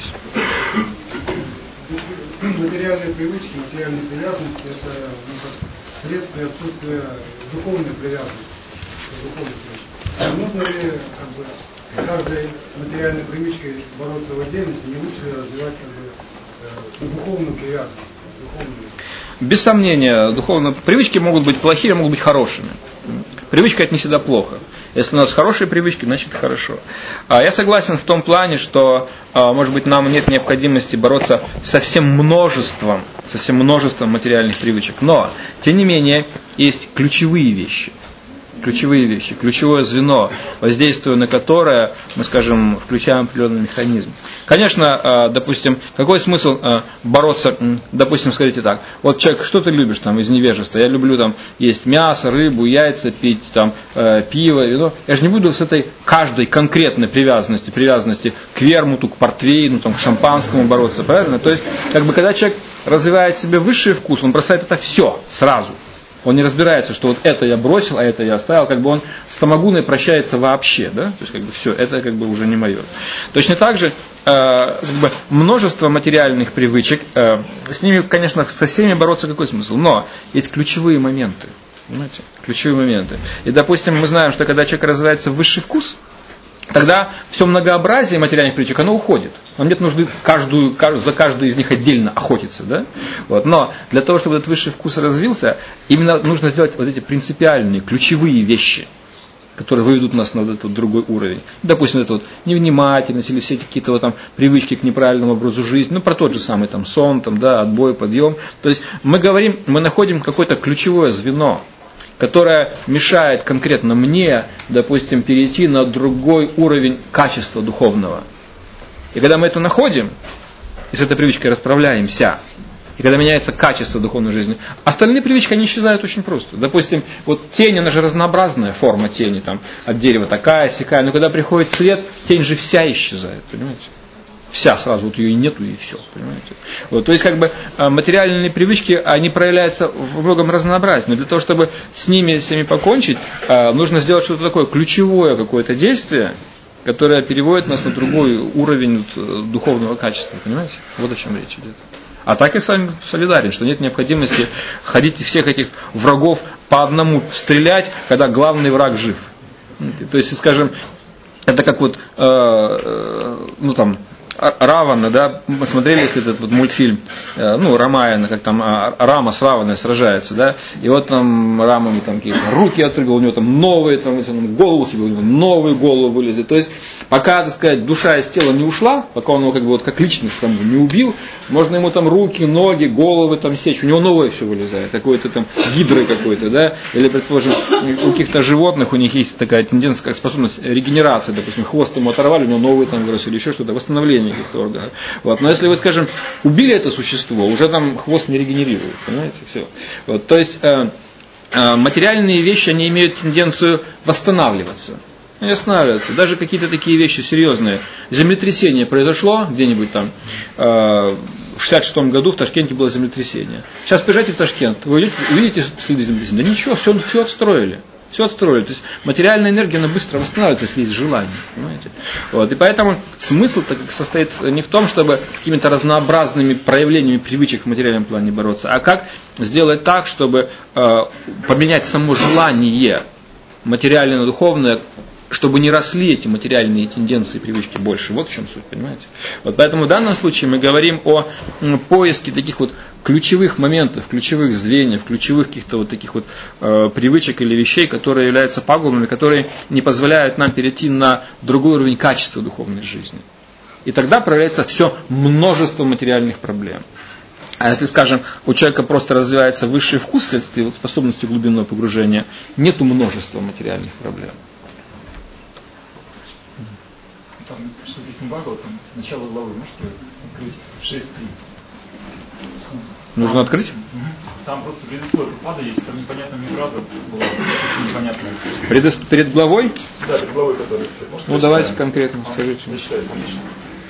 Материальные привычки, материальные привязанности — это следствие отсутствия духовной привязанности. Духовной привычки. Нужно ли как бы, каждой материальной привычкой бороться в отдельности, не лучше развивать как бы, духовную привязанность, духовную. Без сомнения, духовные привычки могут быть плохими, могут быть хорошими. Привычка — это не всегда плохо. Если у нас хорошие привычки, значит хорошо. Я согласен в том плане, что, может быть, нам нет необходимости бороться со всем множеством, со всем множеством материальных привычек. Но, тем не менее, есть ключевые вещи. ключевые вещи, ключевое звено, воздействуя на которое мы, скажем, включаем определенный механизм. Конечно, допустим, какой смысл бороться, допустим, скажите так, вот человек, что ты любишь там из невежества? Я люблю там есть мясо, рыбу, яйца, пить там пиво, вино. Я же не буду с этой каждой конкретной привязанности, привязанности к вермуту, к портвейну, там, к шампанскому бороться, правильно? То есть, как бы, когда человек развивает в себе высший вкус, он бросает это все сразу. Он не разбирается, что вот это я бросил, а это я оставил, как бы он с тамагуной прощается вообще, да? То есть как бы все, это как бы уже не мое. Точно так же э, как бы множество материальных привычек, э, с ними, конечно, со всеми бороться какой смысл? Но есть ключевые моменты, понимаете? Ключевые моменты. И, допустим, мы знаем, что когда человек развивается в высший вкус, тогда все многообразие материальных привычек, оно уходит. Нам нет нужды каждую, за каждую из них отдельно охотиться. Да? Вот. Но для того, чтобы этот высший вкус развился, именно нужно сделать вот эти принципиальные, ключевые вещи, которые выведут нас на вот этот вот другой уровень. Допустим, это вот невнимательность или все эти какие-то вот там привычки к неправильному образу жизни, ну про тот же самый там сон, там, да, отбой, подъем. То есть мы говорим, мы находим какое-то ключевое звено, которая мешает конкретно мне, допустим, перейти на другой уровень качества духовного. И когда мы это находим, и с этой привычкой расправляемся, и когда меняется качество духовной жизни, остальные привычки, они исчезают очень просто. Допустим, вот тень, она же разнообразная форма тени, там, от дерева такая, сякая, но когда приходит свет, тень же вся исчезает, понимаете? Вся сразу, вот ее и нету, и все, понимаете. Вот, то есть, как бы, материальные привычки, они проявляются в многом разнообразии, но для того, чтобы с ними, с ними покончить, нужно сделать что-то такое, ключевое какое-то действие, которое переводит нас на другой уровень духовного качества, понимаете? Вот о чем речь идет. А так я с вами солидарен, что нет необходимости ходить всех этих врагов по одному стрелять, когда главный враг жив. То есть, скажем, это как вот, э, ну там, Равана, да, мы смотрели если этот вот мультфильм, ну, Рамаяна, как там Рама с Раваной сражается, да, и вот там Рама ему там какие-то руки отрубил, у него там новые, там, он голову себе, у него новую голову вылезет. То есть, пока, так сказать, душа из тела не ушла, пока он его как бы вот как личность саму не убил, можно ему там руки, ноги, головы там сечь, у него новое все вылезает, какой-то там гидры какой-то, да, или, предположим, у каких-то животных у них есть такая тенденция, как способность регенерации, допустим, хвост ему оторвали, у него новый там вырос, или еще что-то, восстановление каких-то органов. Вот. Но если вы, скажем, убили это существо, уже там хвост не регенерирует, понимаете, все. Вот. То есть э, э, материальные вещи, они имеют тенденцию восстанавливаться. Не останавливаться. Даже какие-то такие вещи серьезные. Землетрясение произошло где-нибудь там, э, в шестьдесят шестом году в Ташкенте было землетрясение. Сейчас приезжайте в Ташкент, вы увидите, увидите следы землетрясения. Да ничего, все, все отстроили. Все отстроили. То есть материальная энергия, она быстро восстанавливается, если есть желание. Понимаете? Вот. И поэтому смысл состоит не в том, чтобы с какими-то разнообразными проявлениями привычек в материальном плане бороться, а как сделать так, чтобы э, поменять само желание материальное на духовное, чтобы не росли эти материальные тенденции и привычки больше. Вот в чем суть, понимаете? Вот поэтому в данном случае мы говорим о поиске таких вот ключевых моментов, ключевых звеньев, ключевых каких-то вот таких вот э, привычек или вещей, которые являются пагубными, которые не позволяют нам перейти на другой уровень качества духовной жизни. И тогда проявляется все множество материальных проблем. А если, скажем, у человека просто развивается высший вкус вследствие вот способности глубинного погружения, нету множества материальных проблем. Там, что песня Бхагава, там, начало главы, можете открыть шесть три. Нужно открыть? Там просто предисловие Прабхупады есть, там непонятная мне фраза была, очень непонятная. Предыс... Перед главой? Да, перед главой, которая стоит. Может, ну, давайте конкретно а, скажите. Зачитаю сам лично.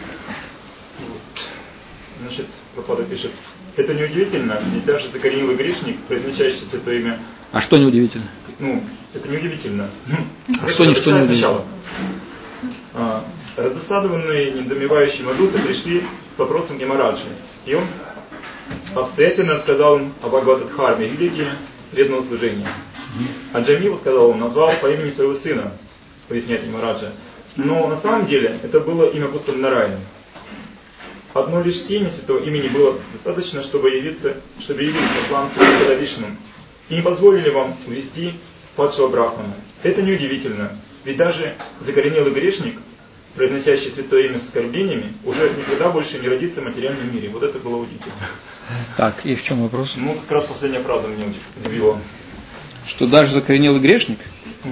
Значит, Прабхупада пишет: это неудивительно, ведь даже закоренелый грешник, произносящий святое имя. А что неудивительно? Ну, это неудивительно. А что, что неудивительно? А, раздосадованные, недоумевающие Мадуты пришли с вопросом к Ямараджи, и он обстоятельно рассказал им об Бхагават-дхарме, религии, преданного служения. А Джамилу, сказал он, назвал по имени своего сына, поясняет Ямараджа. Но на самом деле это было имя Гутам-Нараяна. Одной лишь тени святого имени было достаточно, чтобы явиться, чтобы явиться посланцу Господа Вишну, и не позволили вам увести падшего брахмана. Это неудивительно, ведь даже закоренелый грешник, произносящий святое имя с оскорблениями, уже никогда больше не родится в материальном мире. Вот это было удивительно. Так, и в чем вопрос? Ну, как раз последняя фраза меня удивила. что даже закоренелый грешник, Угу.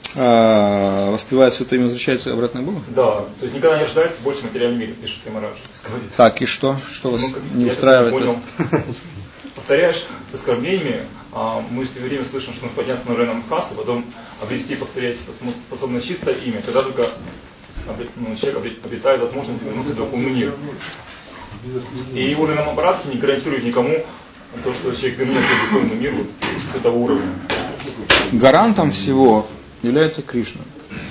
а, воспевая святое имя, возвращается обратно к Богу? Да, то есть никогда не рождается больше в материальном мире, пишет Ямарадж. Так, и что? Что вас Ну, не я устраивает? Не понял. Повторяешь с оскорблениями, а мы все время слышим, что нужно подняться на уровень Мхаса, потом обрести, повторять способность чистое имя, тогда только ну, человек обретает возможность вернуться в духовный мир. И уровень аппарата не гарантирует никому то, что человек вернется в духовный мир вот, с этого уровня. Гарантом всего является Кришна.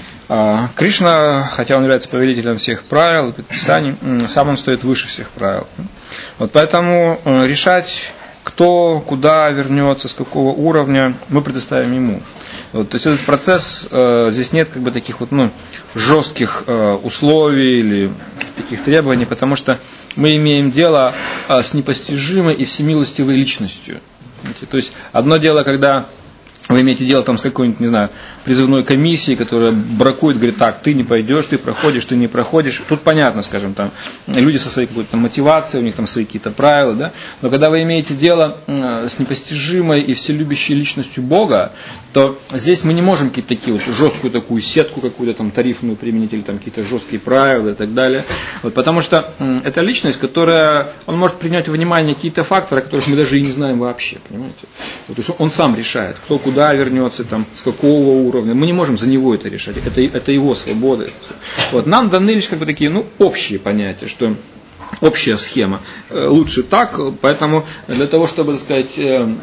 А, Кришна, хотя он является повелителем всех правил и предписаний, сам он стоит выше всех правил. Вот поэтому решать, кто куда вернется, с какого уровня, мы предоставим ему. Вот, то есть этот процесс, э, здесь нет как бы таких вот, ну, жестких э, условий или таких требований, потому что мы имеем дело э, с непостижимой и всемилостивой личностью. Знаете, то есть одно дело, когда вы имеете дело там с какой-нибудь, не знаю, призывной комиссией, которая бракует, говорит, так, ты не пойдешь, ты проходишь, ты не проходишь. Тут понятно, скажем, там, люди со своей какой-то мотивацией, у них там свои какие-то правила, да. Но когда вы имеете дело с непостижимой и вселюбящей личностью Бога, то здесь мы не можем какие-то такие вот жесткую такую сетку какую-то там тарифную применить, или там какие-то жесткие правила и так далее. Вот, потому что это личность, которая, он может принять во внимание какие-то факторы, о которых мы даже и не знаем вообще, понимаете. Вот, то есть он сам решает, кто куда вернется, там, с какого уровня. Мы не можем за него это решать. Это, это его свобода. Вот. Нам даны лишь как бы такие, ну, общие понятия, что общая схема. Лучше так, поэтому для того, чтобы, так сказать,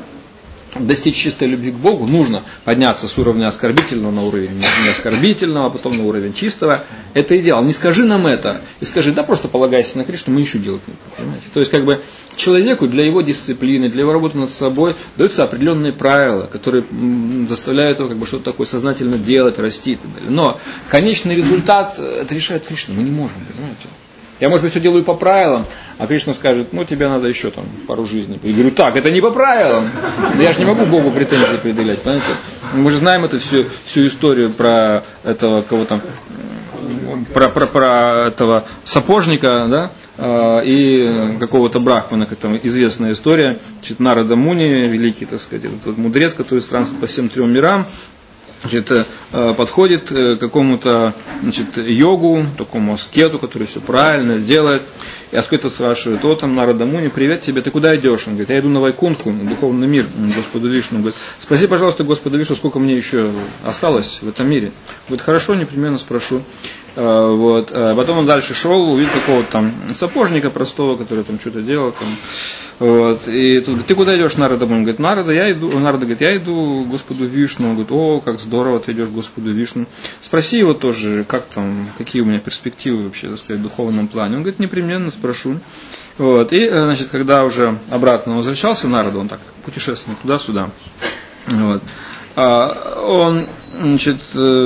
достичь чистой любви к Богу, нужно подняться с уровня оскорбительного на уровень неоскорбительного, а потом на уровень чистого. Это идеал. Не скажи нам это, и скажи, да просто полагайся на Кришну, мы ничего делать не будем. Понимаете? То есть, как бы, человеку для его дисциплины, для его работы над собой даются определенные правила, которые заставляют его как бы, что-то такое сознательно делать, расти и так далее. Но конечный результат это решает Кришна, мы не можем, понимаете? Я, может быть, все делаю по правилам, а Кришна скажет, ну, тебе надо еще там пару жизней. Я говорю, так, это не по правилам. Да я же не могу Богу претензии предъявлять, понимаете? Мы же знаем эту всю, всю историю про этого кого-то, про, про, про этого сапожника, да, и какого-то брахмана, как там известная история, значит, Нарада Муни, великий, так сказать, этот мудрец, который странствует по всем трем мирам, значит, подходит к какому-то, значит, йогу, такому аскету, который все правильно делает. И аскета спрашивает, о, там, Нарада Муни, привет тебе, ты куда идешь? Он говорит, я иду на Вайкунтху, на духовный мир, Господу Вишну. Он говорит, спроси, пожалуйста, Господа Вишну, сколько мне еще осталось в этом мире. Он говорит, хорошо, непременно спрошу. Вот. Потом он дальше шел, увидел какого-то там сапожника простого, который там что-то делал. Там. Вот. И тут говорит, ты куда идешь, Нарада? Он говорит, Нарада, я иду, Нарада говорит, я иду к Господу Вишну. Он говорит, о, как здорово, ты идешь к Господу Вишну. Спроси его тоже, как там, какие у меня перспективы вообще, так сказать, в духовном плане. Он говорит, непременно спрошу. Вот. И, значит, когда уже обратно возвращался Нарада, он так, путешественник туда-сюда. Вот. Он, значит,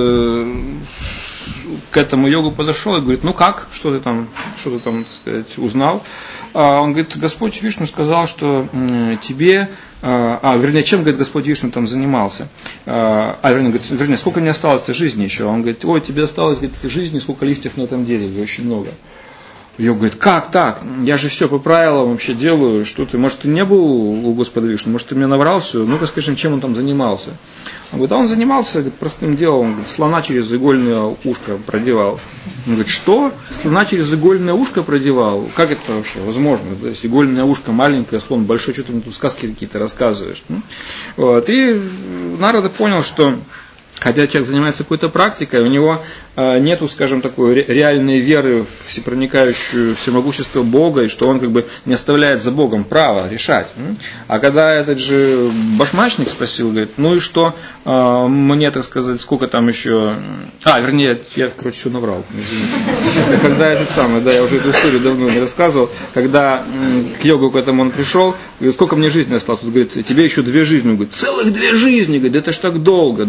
к этому йогу подошел и говорит, ну как, что ты там, что ты там, так сказать, узнал? А он говорит, Господь Вишну сказал, что тебе, а, вернее, чем, говорит, Господь Вишну там занимался? А, вернее, говорит, вернее, сколько мне осталось-то жизни еще? Он говорит, ой, тебе осталось, говорит, жизни, сколько листьев на этом дереве, очень много. Йог говорит, как так? Я же все по правилам вообще делаю. Что ты, может, ты не был у Господа Вишну? Может, ты мне наврал все? Ну-ка, скажи, чем он там занимался? Он говорит, а он занимался говорит, простым делом. Он говорит, слона через игольное ушко продевал. Он говорит, что? Слона через игольное ушко продевал? Как это вообще возможно? То есть игольное ушко маленькое, слон большой, что ты мне тут сказки какие-то рассказываешь? Вот. И Нарада понял, что хотя человек занимается какой-то практикой, у него э, нету, скажем, такой ре- реальной веры в всепроникающую всемогущество Бога, и что он как бы не оставляет за Богом право решать. А когда этот же башмачник спросил, говорит, ну и что, э, мне, так сказать, сколько там еще... А, вернее, я, короче, все наврал, извините. Когда этот самый, да, я уже эту историю давно не рассказывал, когда к йогу к этому он пришел, говорит, сколько мне жизни осталось? Он говорит, тебе еще две жизни. Он говорит, целых две жизни, говорит, это ж так долго, да,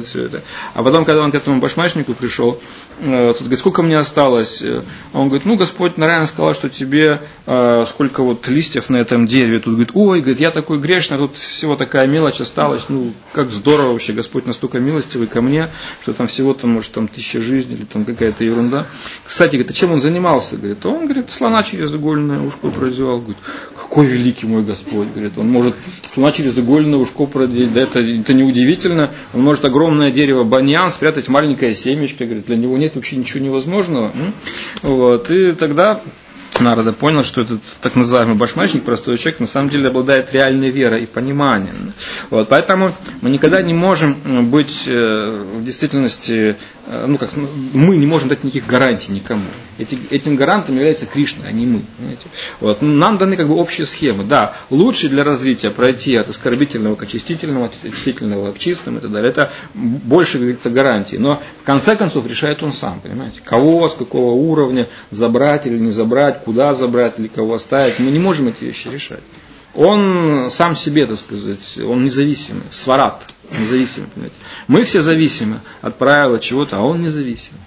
все это. А потом, когда он к этому башмачнику пришел, э, тот говорит, сколько мне осталось? Он говорит, ну, Господь наверное сказал, что тебе э, сколько вот листьев на этом дереве. Тут говорит, ой, говорит, я такой грешный, тут всего такая мелочь осталась. Ну, как здорово вообще, Господь настолько милостивый ко мне, что там всего-то, может, там тысяча жизней или там какая-то ерунда. Кстати, говорит, а чем он занимался? Говорит, он, говорит, слона через игольное ушко продевал. Говорит, какой великий мой Господь. Говорит, он может слона через игольное ушко продеть. Да это, это неудивительно. Он может огромное дерево баньян спрятать в маленькое семечко. Говорит, для него нет вообще ничего невозможного. Вот. И тогда Нарада понял, что этот так называемый башмачник, простой человек, на самом деле обладает реальной верой и пониманием. Вот, поэтому мы никогда не можем быть э, в действительности, э, ну как, мы не можем дать никаких гарантий никому. Эти, этим гарантом является Кришна, а не мы. Вот, нам даны как бы общие схемы. Да, лучше для развития пройти от оскорбительного к очистительному, от очистительного к чистому и так далее. Это больше, как говорится, гарантии. Но в конце концов решает он сам, понимаете. Кого, с какого уровня забрать или не забрать, куда забрать или кого оставить. Мы не можем эти вещи решать. Он сам себе, так сказать, он независимый, сварат, независимый, понимаете. Мы все зависимы от правила чего-то, а он независимый.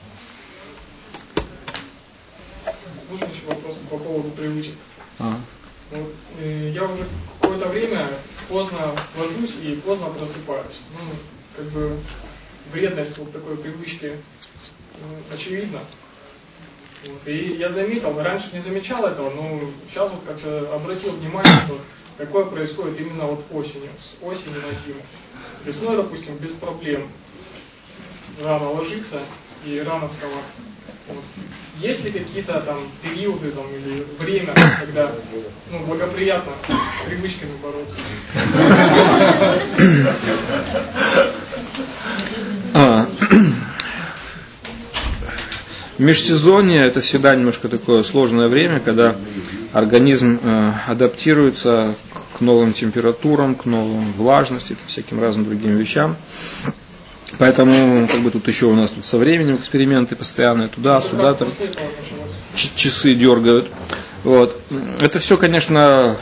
Можно еще вопрос по поводу привычек? А. Вот, э, я уже какое-то время поздно ложусь и поздно просыпаюсь. Ну, как бы вредность вот такой привычки ну, очевидна. Вот, и я заметил, раньше не замечал этого, но сейчас вот как-то обратил внимание, что такое происходит именно вот осенью, с осени на зиму. Весной, допустим, без проблем рано ложиться и рано вставать. Вот. Есть ли какие-то там периоды там, или время, когда ну, благоприятно с привычками бороться? Межсезонье – это всегда немножко такое сложное время, когда организм э, адаптируется к новым температурам, к новым влажности, к всяким разным другим вещам. Поэтому как бы тут еще у нас тут со временем эксперименты постоянные, туда-сюда, там, часы дергают. Вот. Это все, конечно,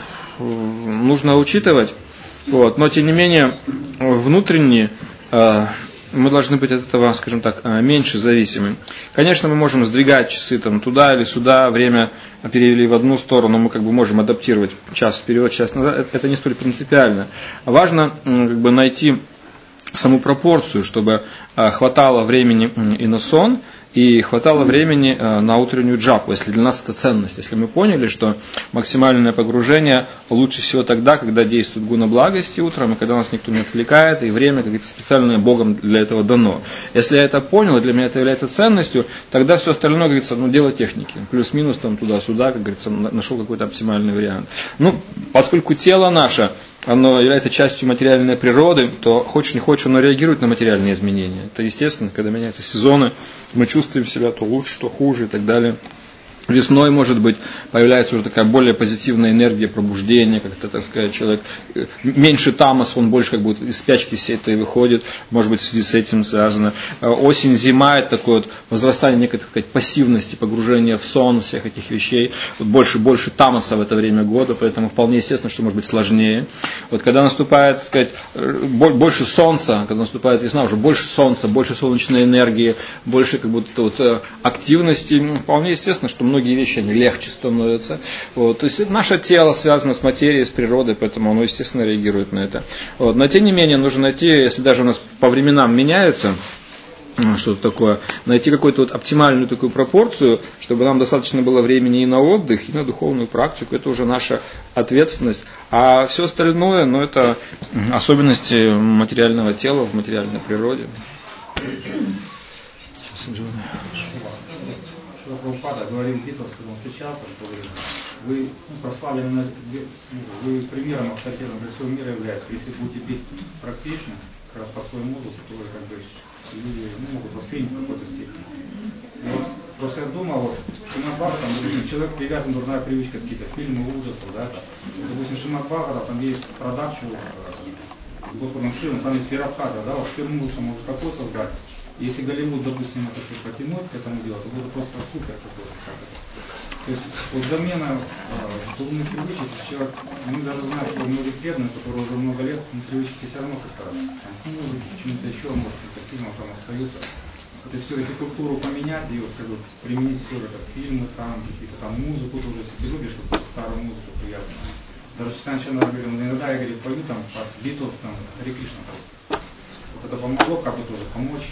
нужно учитывать, вот. Но тем не менее внутренне э, мы должны быть от этого, скажем так, меньше зависимы. Конечно, мы можем сдвигать часы там, туда или сюда, время перевели в одну сторону, мы как бы можем адаптировать час вперед, час назад, это не столь принципиально. Важно как бы, найти саму пропорцию, чтобы хватало времени и на сон, и хватало времени на утреннюю джапу, если для нас это ценность. Если мы поняли, что максимальное погружение лучше всего тогда, когда действует гуна благости утром, и когда нас никто не отвлекает, и время, как говорится, специальное Богом для этого дано. Если я это понял, и для меня это является ценностью, тогда все остальное, как говорится, ну, дело техники. Плюс-минус там туда-сюда, как говорится, нашел какой-то оптимальный вариант. Ну, поскольку тело наше, оно является частью материальной природы, то хочешь не хочешь, оно реагирует на материальные изменения. Это естественно, когда меняются сезоны, мы чувствуем себя то лучше, то хуже и так далее. Весной, может быть, появляется уже такая более позитивная энергия пробуждения, как-то, так сказать, человек меньше тамас, он больше как бы из спячки всей этой выходит, может быть, в связи с этим связано. Осень, зима, это такое вот возрастание некой, так сказать, пассивности, погружение в сон всех этих вещей, вот больше и больше тамаса в это время года, поэтому вполне естественно, что может быть сложнее. Вот когда наступает, так сказать, больше солнца, когда наступает весна, уже больше солнца, больше солнечной энергии, больше как будто вот активности, вполне естественно, что многие вещи они легче становятся. Вот. То есть наше тело связано с материей, с природой, поэтому оно, естественно, реагирует на это. Вот. Но тем не менее, нужно найти, если даже у нас по временам меняется что-то такое, найти какую-то вот оптимальную такую пропорцию, чтобы нам достаточно было времени и на отдых, и на духовную практику. Это уже наша ответственность. А все остальное, ну, это особенности материального тела в материальной природе. Прабхупада говорил Гитовс, когда он встречался, что вы, вы ну, прославлены, вы примером авторитетом для всего мира являетесь. Если будете пить практично, как раз по своему мозгу, то вы как бы люди ну, могут воспринять в какой-то степени. И вот просто я думал, вот, Шримад Бхагавата, там человек привязан, дурная привычка, какие-то фильмы ужасов, да, там, допустим, Шримад Бхагавата, там есть продакшн, Господом Шивом, там есть Вирадхата, да, вот фильм ужаса может такой создать. Если Голливуд, допустим, это все потянуть к этому делу, то будет просто супер какой-то. То есть вот замена э, дурных привычек, человек, мы даже знаем, что многие преданные, которые уже много лет, но привычки все равно как-то там, музыки, чему-то еще, может, какие-то фильмы там остаются. То есть все-таки культуру поменять, ее, скажу, применить все это, фильмы там, какие-то там музыку, тоже если любишь, какую-то старую музыку приятную. Даже сначала говорил, иногда я говорю, пою там от Битлз, там, Харе Кришна просто. Вот это помогло, как бы тоже помочь.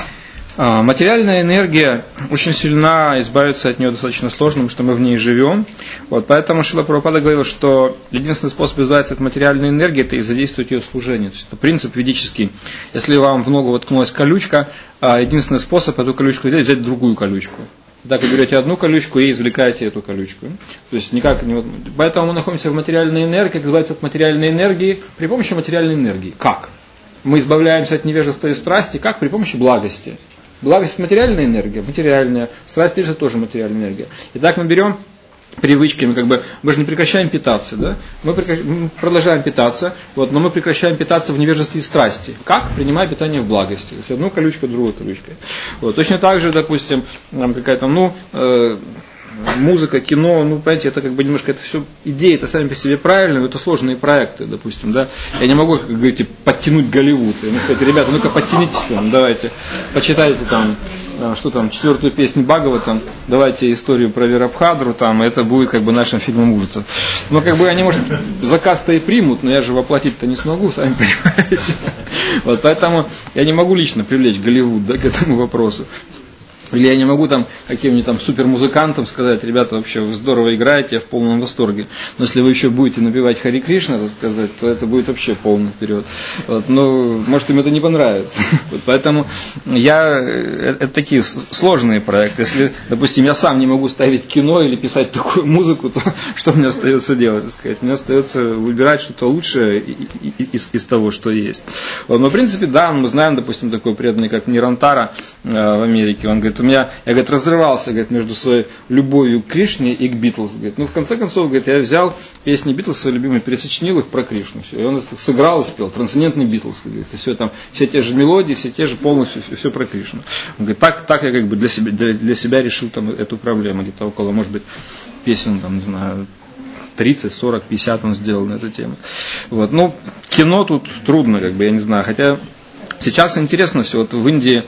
Материальная энергия очень сильна, избавиться от нее достаточно сложно, потому что мы в ней живем. Вот, поэтому Шрила Прабхупада говорил, что единственный способ избавиться от материальной энергии – это и задействовать ее в служении. То есть это принцип ведический. Если вам в ногу воткнулась колючка, единственный способ эту колючку взять – взять другую колючку. Так вы берете одну колючку и извлекаете эту колючку. То есть никак не... Поэтому мы находимся в материальной энергии. Как избавиться от материальной энергии? При помощи материальной энергии. Как? Мы избавляемся от невежества и страсти. Как? При помощи благости. Благость – материальная энергия, материальная. Страсть – это тоже материальная энергия. Итак, мы берем привычки, мы, как бы, мы же не прекращаем питаться, да? мы, прекращ... мы продолжаем питаться, вот, но мы прекращаем питаться в невежестве и страсти. Как? Принимая питание в благости. То есть одну колючку, другой колючкой. Вот. Точно так же, допустим, нам какая-то, ну, э, музыка, кино, ну, понимаете, это как бы немножко, это все идеи, это сами по себе правильные, но это сложные проекты, допустим, да. Я не могу, как говорите, подтянуть Голливуд. Я могу сказать, ребята, ну-ка подтянитесь там, давайте, почитайте там, что там, четвертую песню Бхагаватам, давайте историю про Вирабхадру, там, это будет как бы нашим фильмом ужасов. Но как бы они, может, заказ-то и примут, но я же воплотить-то не смогу, сами понимаете. Вот, поэтому я не могу лично привлечь Голливуд, да, к этому вопросу. Или я не могу там каким-нибудь там супермузыкантам сказать, ребята, вообще вы здорово играете, я в полном восторге. Но если вы еще будете напевать Хари Кришна, так сказать, то это будет вообще полный вперед. Вот, но может им это не понравится. Вот, поэтому я, это такие сложные проекты. Если, допустим, я сам не могу ставить кино или писать такую музыку, то что мне остается делать? Так сказать? Мне остается выбирать что-то лучшее из, из того, что есть. Вот, но в принципе, да, мы знаем, допустим, такой преданный, как Нирантара в Америке. Он говорит, у меня, я, говорит, разрывался, говорит, между своей любовью к Кришне и к Битлз. Говорит. Ну, в конце концов, говорит, я взял песни Битлз, свои любимые, пересочинил их про Кришну. Все. И он их сыграл и спел. Трансцендентный Битлз. Говорит, и все там, все те же мелодии, все те же полностью, все, все про Кришну. Он говорит, так, так я как бы для себя, для, для себя решил там эту проблему. Где-то около, может быть, песен, там, не знаю, тридцать, сорок, пятьдесят он сделал на эту тему. Вот. Ну, кино тут трудно, как бы, я не знаю. Хотя сейчас интересно все. Вот в Индии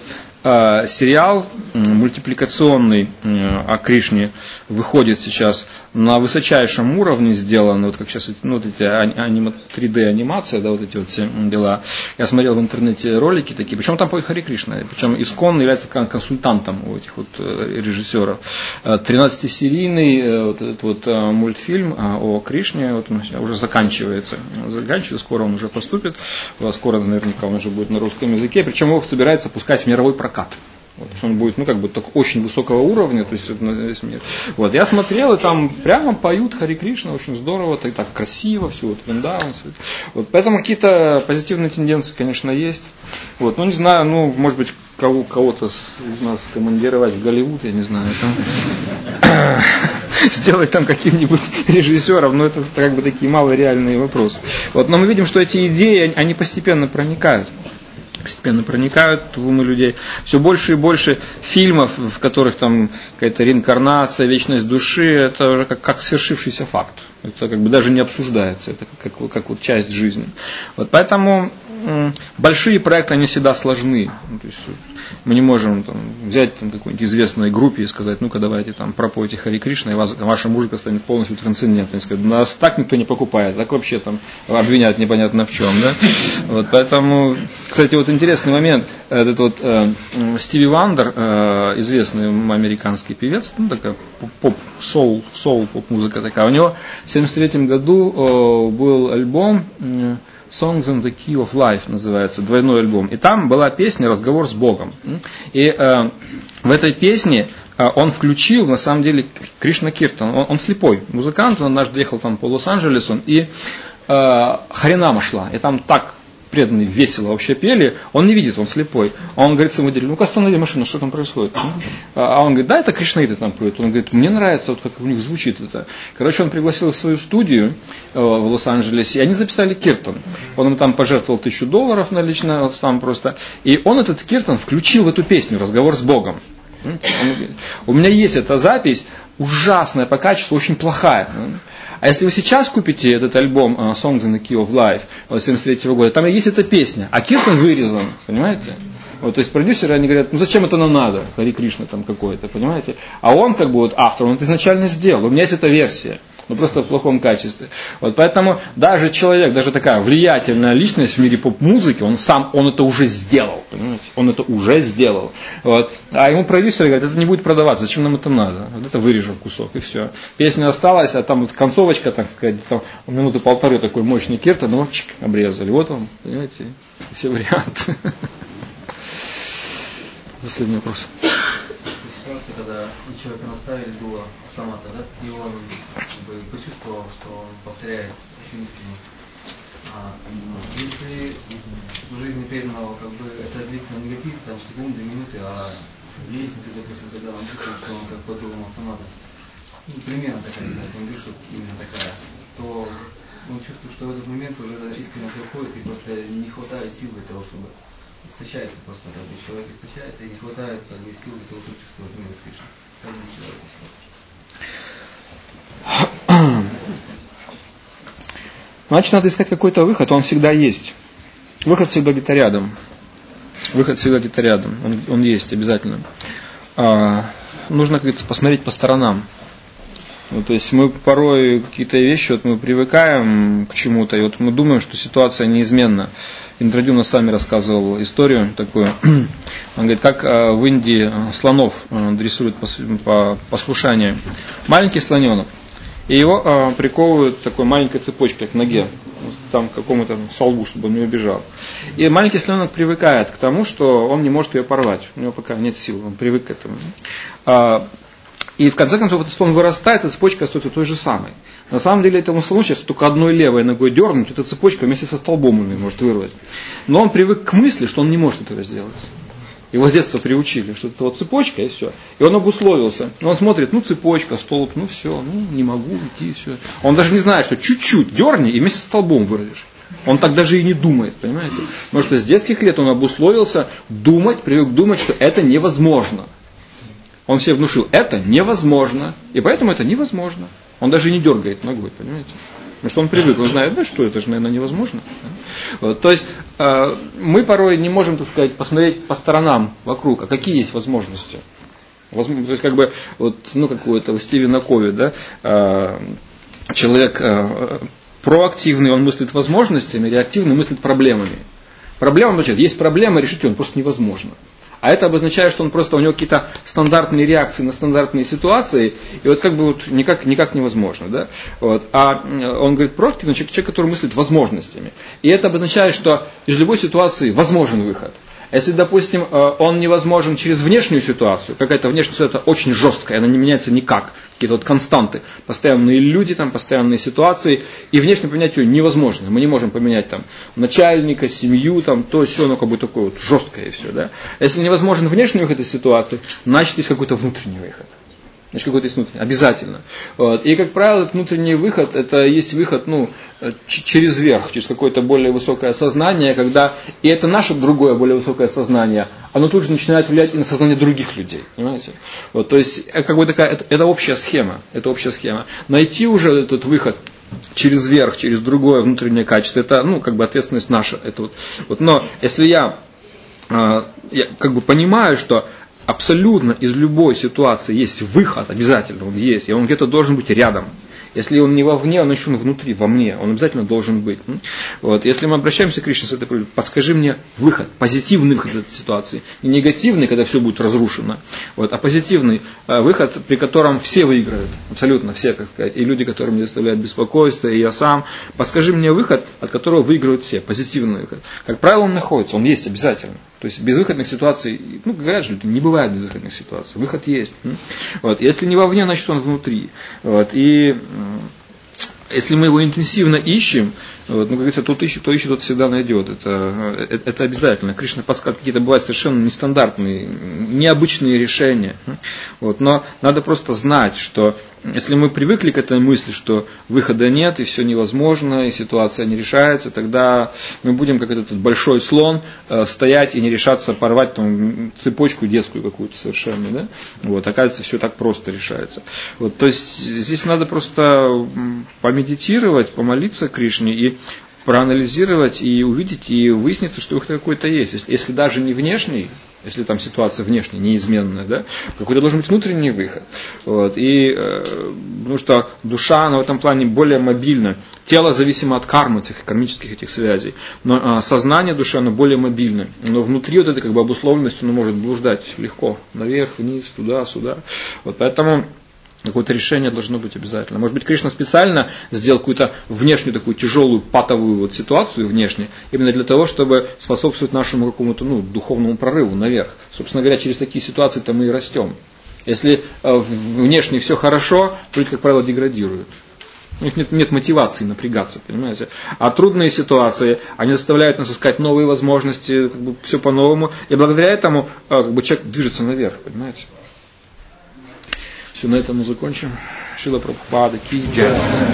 сериал мультипликационный о Кришне выходит сейчас на высочайшем уровне сделан, вот как сейчас ну, вот эти анима, три дэ анимация, да, вот эти вот все дела. Я смотрел в интернете ролики такие, причем там поет Хари Кришна, причем Искон является консультантом у этих вот режиссеров. тринадцатисерийный вот этот вот мультфильм о Кришне, вот он уже заканчивается, заканчивается, скоро он уже поступит, скоро наверняка он уже будет на русском языке, причем его собирается пускать в мировой прокат. Вот, он будет, ну, как бы, так, очень высокого уровня, то есть, на весь мир. Вот, я смотрел, и там прямо поют Хари Кришна, очень здорово, так, так красиво, все, вот, Вриндаун, все. Вот, поэтому какие-то позитивные тенденции, конечно, есть. Вот, ну, не знаю, ну, может быть, кого, кого-то из нас командировать в Голливуд, я не знаю, там, сделать там каким-нибудь режиссером, но это как бы такие малореальные вопросы. Вот, но мы видим, что эти идеи, они постепенно проникают. постепенно проникают в умы людей. Все больше и больше фильмов, в которых там какая-то реинкарнация, вечность души, это уже как, как свершившийся факт. Это как бы даже не обсуждается, это как, как, как вот часть жизни. Вот поэтому м, большие проекты, они всегда сложны. Ну, то есть, мы не можем там, взять там, какой-нибудь известной группе и сказать, ну-ка давайте там пропойте Хари Кришна, и вас, ваша музыка станет полностью трансцендентной. Сказать, нас так никто не покупает, так вообще там обвинят непонятно в чем. Да? Вот, поэтому, кстати, вот интересный момент, этот вот э, Стиви Вандер, э, известный американский певец, ну такая поп, соул, соул поп-музыка такая, у него в семьдесят третьем году э, был альбом э, Songs in the Key of Life называется, двойной альбом. И там была песня «Разговор с Богом». И э, в этой песне э, он включил, на самом деле, Кришна Киртан. Он, он слепой музыкант, он однажды ехал там по Лос-Анджелесу, и э, Харинама шла. И там так преданные весело вообще пели, он не видит, он слепой. А он говорит своему водителю, ну-ка останови машину, что там происходит? А он говорит, да, это кришнаиты там поют. Он говорит, мне нравится, вот как у них звучит это. Короче, он пригласил в свою студию в Лос-Анджелесе, и они записали киртан. Он им там пожертвовал тысячу долларов налично, вот там просто. И он этот киртан включил в эту песню «Разговор с Богом». У меня есть эта запись, ужасная по качеству, очень плохая. А если вы сейчас купите этот альбом uh, Songs in the Key of Life семьдесят третьего года, там есть эта песня, а киртан вырезан, понимаете? Вот, то есть продюсеры, они говорят, ну зачем это нам надо, Хари Кришна там какой-то, понимаете? А он как бы вот автор, он это изначально сделал, у меня есть эта версия. Но просто в плохом качестве. Вот поэтому даже человек, даже такая влиятельная личность в мире поп-музыки, он сам, он это уже сделал, понимаете? Он это уже сделал. Вот. А ему продюсеры говорят, это не будет продаваться, зачем нам это надо? Вот это вырежем кусок и все. Песня осталась, а там вот концовочка, так сказать, там минуты полторы такой мощный киртан, ну чик, обрезали. Вот он, понимаете, все варианты. Последний вопрос. Ситуация, когда человека наставили дуло автомата, да, и он как бы почувствовал, что он повторяет очень искренне. А, если в жизни преданного как бы это длится негатив, там секунды, минуты, а в лестнице, допустим, когда он чувствует, что он как под дулом автомата, ну, примерно такая ситуация, не говорю, что именно такая, то он чувствует, что в этот момент уже искренность уходит и просто не хватает сил для того, чтобы истощается просто, как бы человек истощается и не хватает как бы, сил для того, чтобы чувствовать мир Кришны. Значит, надо искать какой-то выход, он всегда есть. Выход всегда где-то рядом. Выход всегда где-то рядом, он, он есть обязательно. А, нужно, как говорится, посмотреть по сторонам. Ну, то есть мы порой какие-то вещи, вот мы привыкаем к чему-то, и вот мы думаем, что ситуация неизменна. Индрадюна сами рассказывал историю такую. Он говорит, как в Индии слонов дрессируют по послушанию. Маленький слоненок. И его приковывают такой маленькой цепочкой к ноге. Там к какому-то столбу, чтобы он не убежал. И маленький слоненок привыкает к тому, что он не может ее порвать. У него пока нет сил, он привык к этому. И в конце концов этот слон вырастает, и цепочка остается той же самой. На самом деле этому слону сейчас только одной левой ногой дернуть, эта цепочка вместе со столбом он может вырвать. Но он привык к мысли, что он не может этого сделать. Его с детства приучили, что это вот цепочка и все. И он обусловился. Он смотрит, ну цепочка, столб, ну все, ну не могу идти, все. Он даже не знает, что чуть-чуть дерни и вместе со столбом вырвешь. Он так даже и не думает, понимаете? Потому что с детских лет он обусловился думать, привык думать, что это невозможно. Он себе внушил, это невозможно, и поэтому это невозможно. Он даже не дергает ногой, понимаете? Потому что он привык, он знает, да что, это же, наверное, невозможно. Вот, то есть э, мы порой не можем, так сказать, посмотреть по сторонам вокруг, а какие есть возможности. Возможно, то есть как бы, вот, ну, как у этого Стивена Кови, да, э, человек э, проактивный, он мыслит возможностями, реактивный мыслит проблемами. Проблема, значит, есть проблема, решить ее просто невозможно. А это обозначает, что он просто, у него какие-то стандартные реакции на стандартные ситуации, и вот как бы вот никак, никак невозможно. Да? Вот. А он говорит, проактивный человек, человек, который мыслит возможностями. И это обозначает, что из любой ситуации возможен выход. Если, допустим, он невозможен через внешнюю ситуацию, какая-то внешняя ситуация очень жесткая, она не меняется никак, какие-то вот константы, постоянные люди, там, постоянные ситуации, и внешне поменять ее невозможно. Мы не можем поменять там, начальника, семью, там, то, все, оно как бы такое вот жесткое и все. Да? Если невозможен внешний выход из ситуации, значит есть какой-то внутренний выход. Значит, какой-то есть внутренний, обязательно. Вот. И, как правило, этот внутренний выход, это есть выход ну, ч- через верх, через какое-то более высокое сознание, когда, и это наше другое, более высокое сознание, оно тут же начинает влиять и на сознание других людей. Понимаете? Вот, то есть, как бы такая, это, это общая схема, это общая схема. Найти уже этот выход через верх, через другое внутреннее качество, это, ну, как бы ответственность наша. Это вот, вот, но если я, э, я как бы понимаю, что абсолютно из любой ситуации есть выход, обязательно он есть, и он где-то должен быть рядом. Если он не вовне, он еще внутри, во мне, он обязательно должен быть. Вот. Если мы обращаемся к Кришне с этой просьбой, подскажи мне выход, позитивный выход из этой ситуации. Не негативный, когда все будет разрушено, вот, а позитивный выход, при котором все выиграют, абсолютно все, как сказать, и люди, которые мне доставляют беспокойство, и я сам. Подскажи мне выход, от которого выиграют все, позитивный выход. Как правило, он находится, он есть обязательно. То есть безвыходных ситуаций, ну, говорят же, не бывает безвыходных ситуаций, выход есть. Вот. Если не вовне, значит он внутри. Вот. И если мы его интенсивно ищем, вот, ну, как говорится, тот ищет, кто ищет, тот всегда найдет. Это, это, это обязательно. Кришна подсказывает, какие-то бывают совершенно нестандартные, необычные решения. Вот, но надо просто знать, что если мы привыкли к этой мысли, что выхода нет, и все невозможно, и ситуация не решается, тогда мы будем, как этот большой слон, стоять и не решаться порвать там, цепочку детскую какую-то совершенно. Да? Вот, оказывается, все так просто решается. Вот, то есть здесь надо просто помедитировать, помолиться Кришне и проанализировать и увидеть, и выяснится, что выход какой-то есть. Если, если даже не внешний, если там ситуация внешняя, неизменная, да, какой-то должен быть внутренний выход. Вот. И, э, потому что душа, она в этом плане более мобильна. Тело зависимо от кармы, этих кармических этих связей. Но э, сознание души, оно более мобильно. Но внутри вот этой как бы обусловленности, оно может блуждать легко. Наверх, вниз, туда, сюда. Вот. Поэтому какое-то решение должно быть обязательно. Может быть, Кришна специально сделал какую-то внешнюю такую тяжелую патовую вот ситуацию внешне, именно для того, чтобы способствовать нашему какому-то ну, духовному прорыву наверх. Собственно говоря, через такие ситуации-то мы и растем. Если э, внешне все хорошо, то люди, как правило, деградируют. У них нет, нет мотивации напрягаться, понимаете. А трудные ситуации, они заставляют нас искать новые возможности, как бы все по-новому. И благодаря этому э, как бы человек движется наверх, понимаете. Все, на этом мы закончим. Шрила Прабхупада ки джай.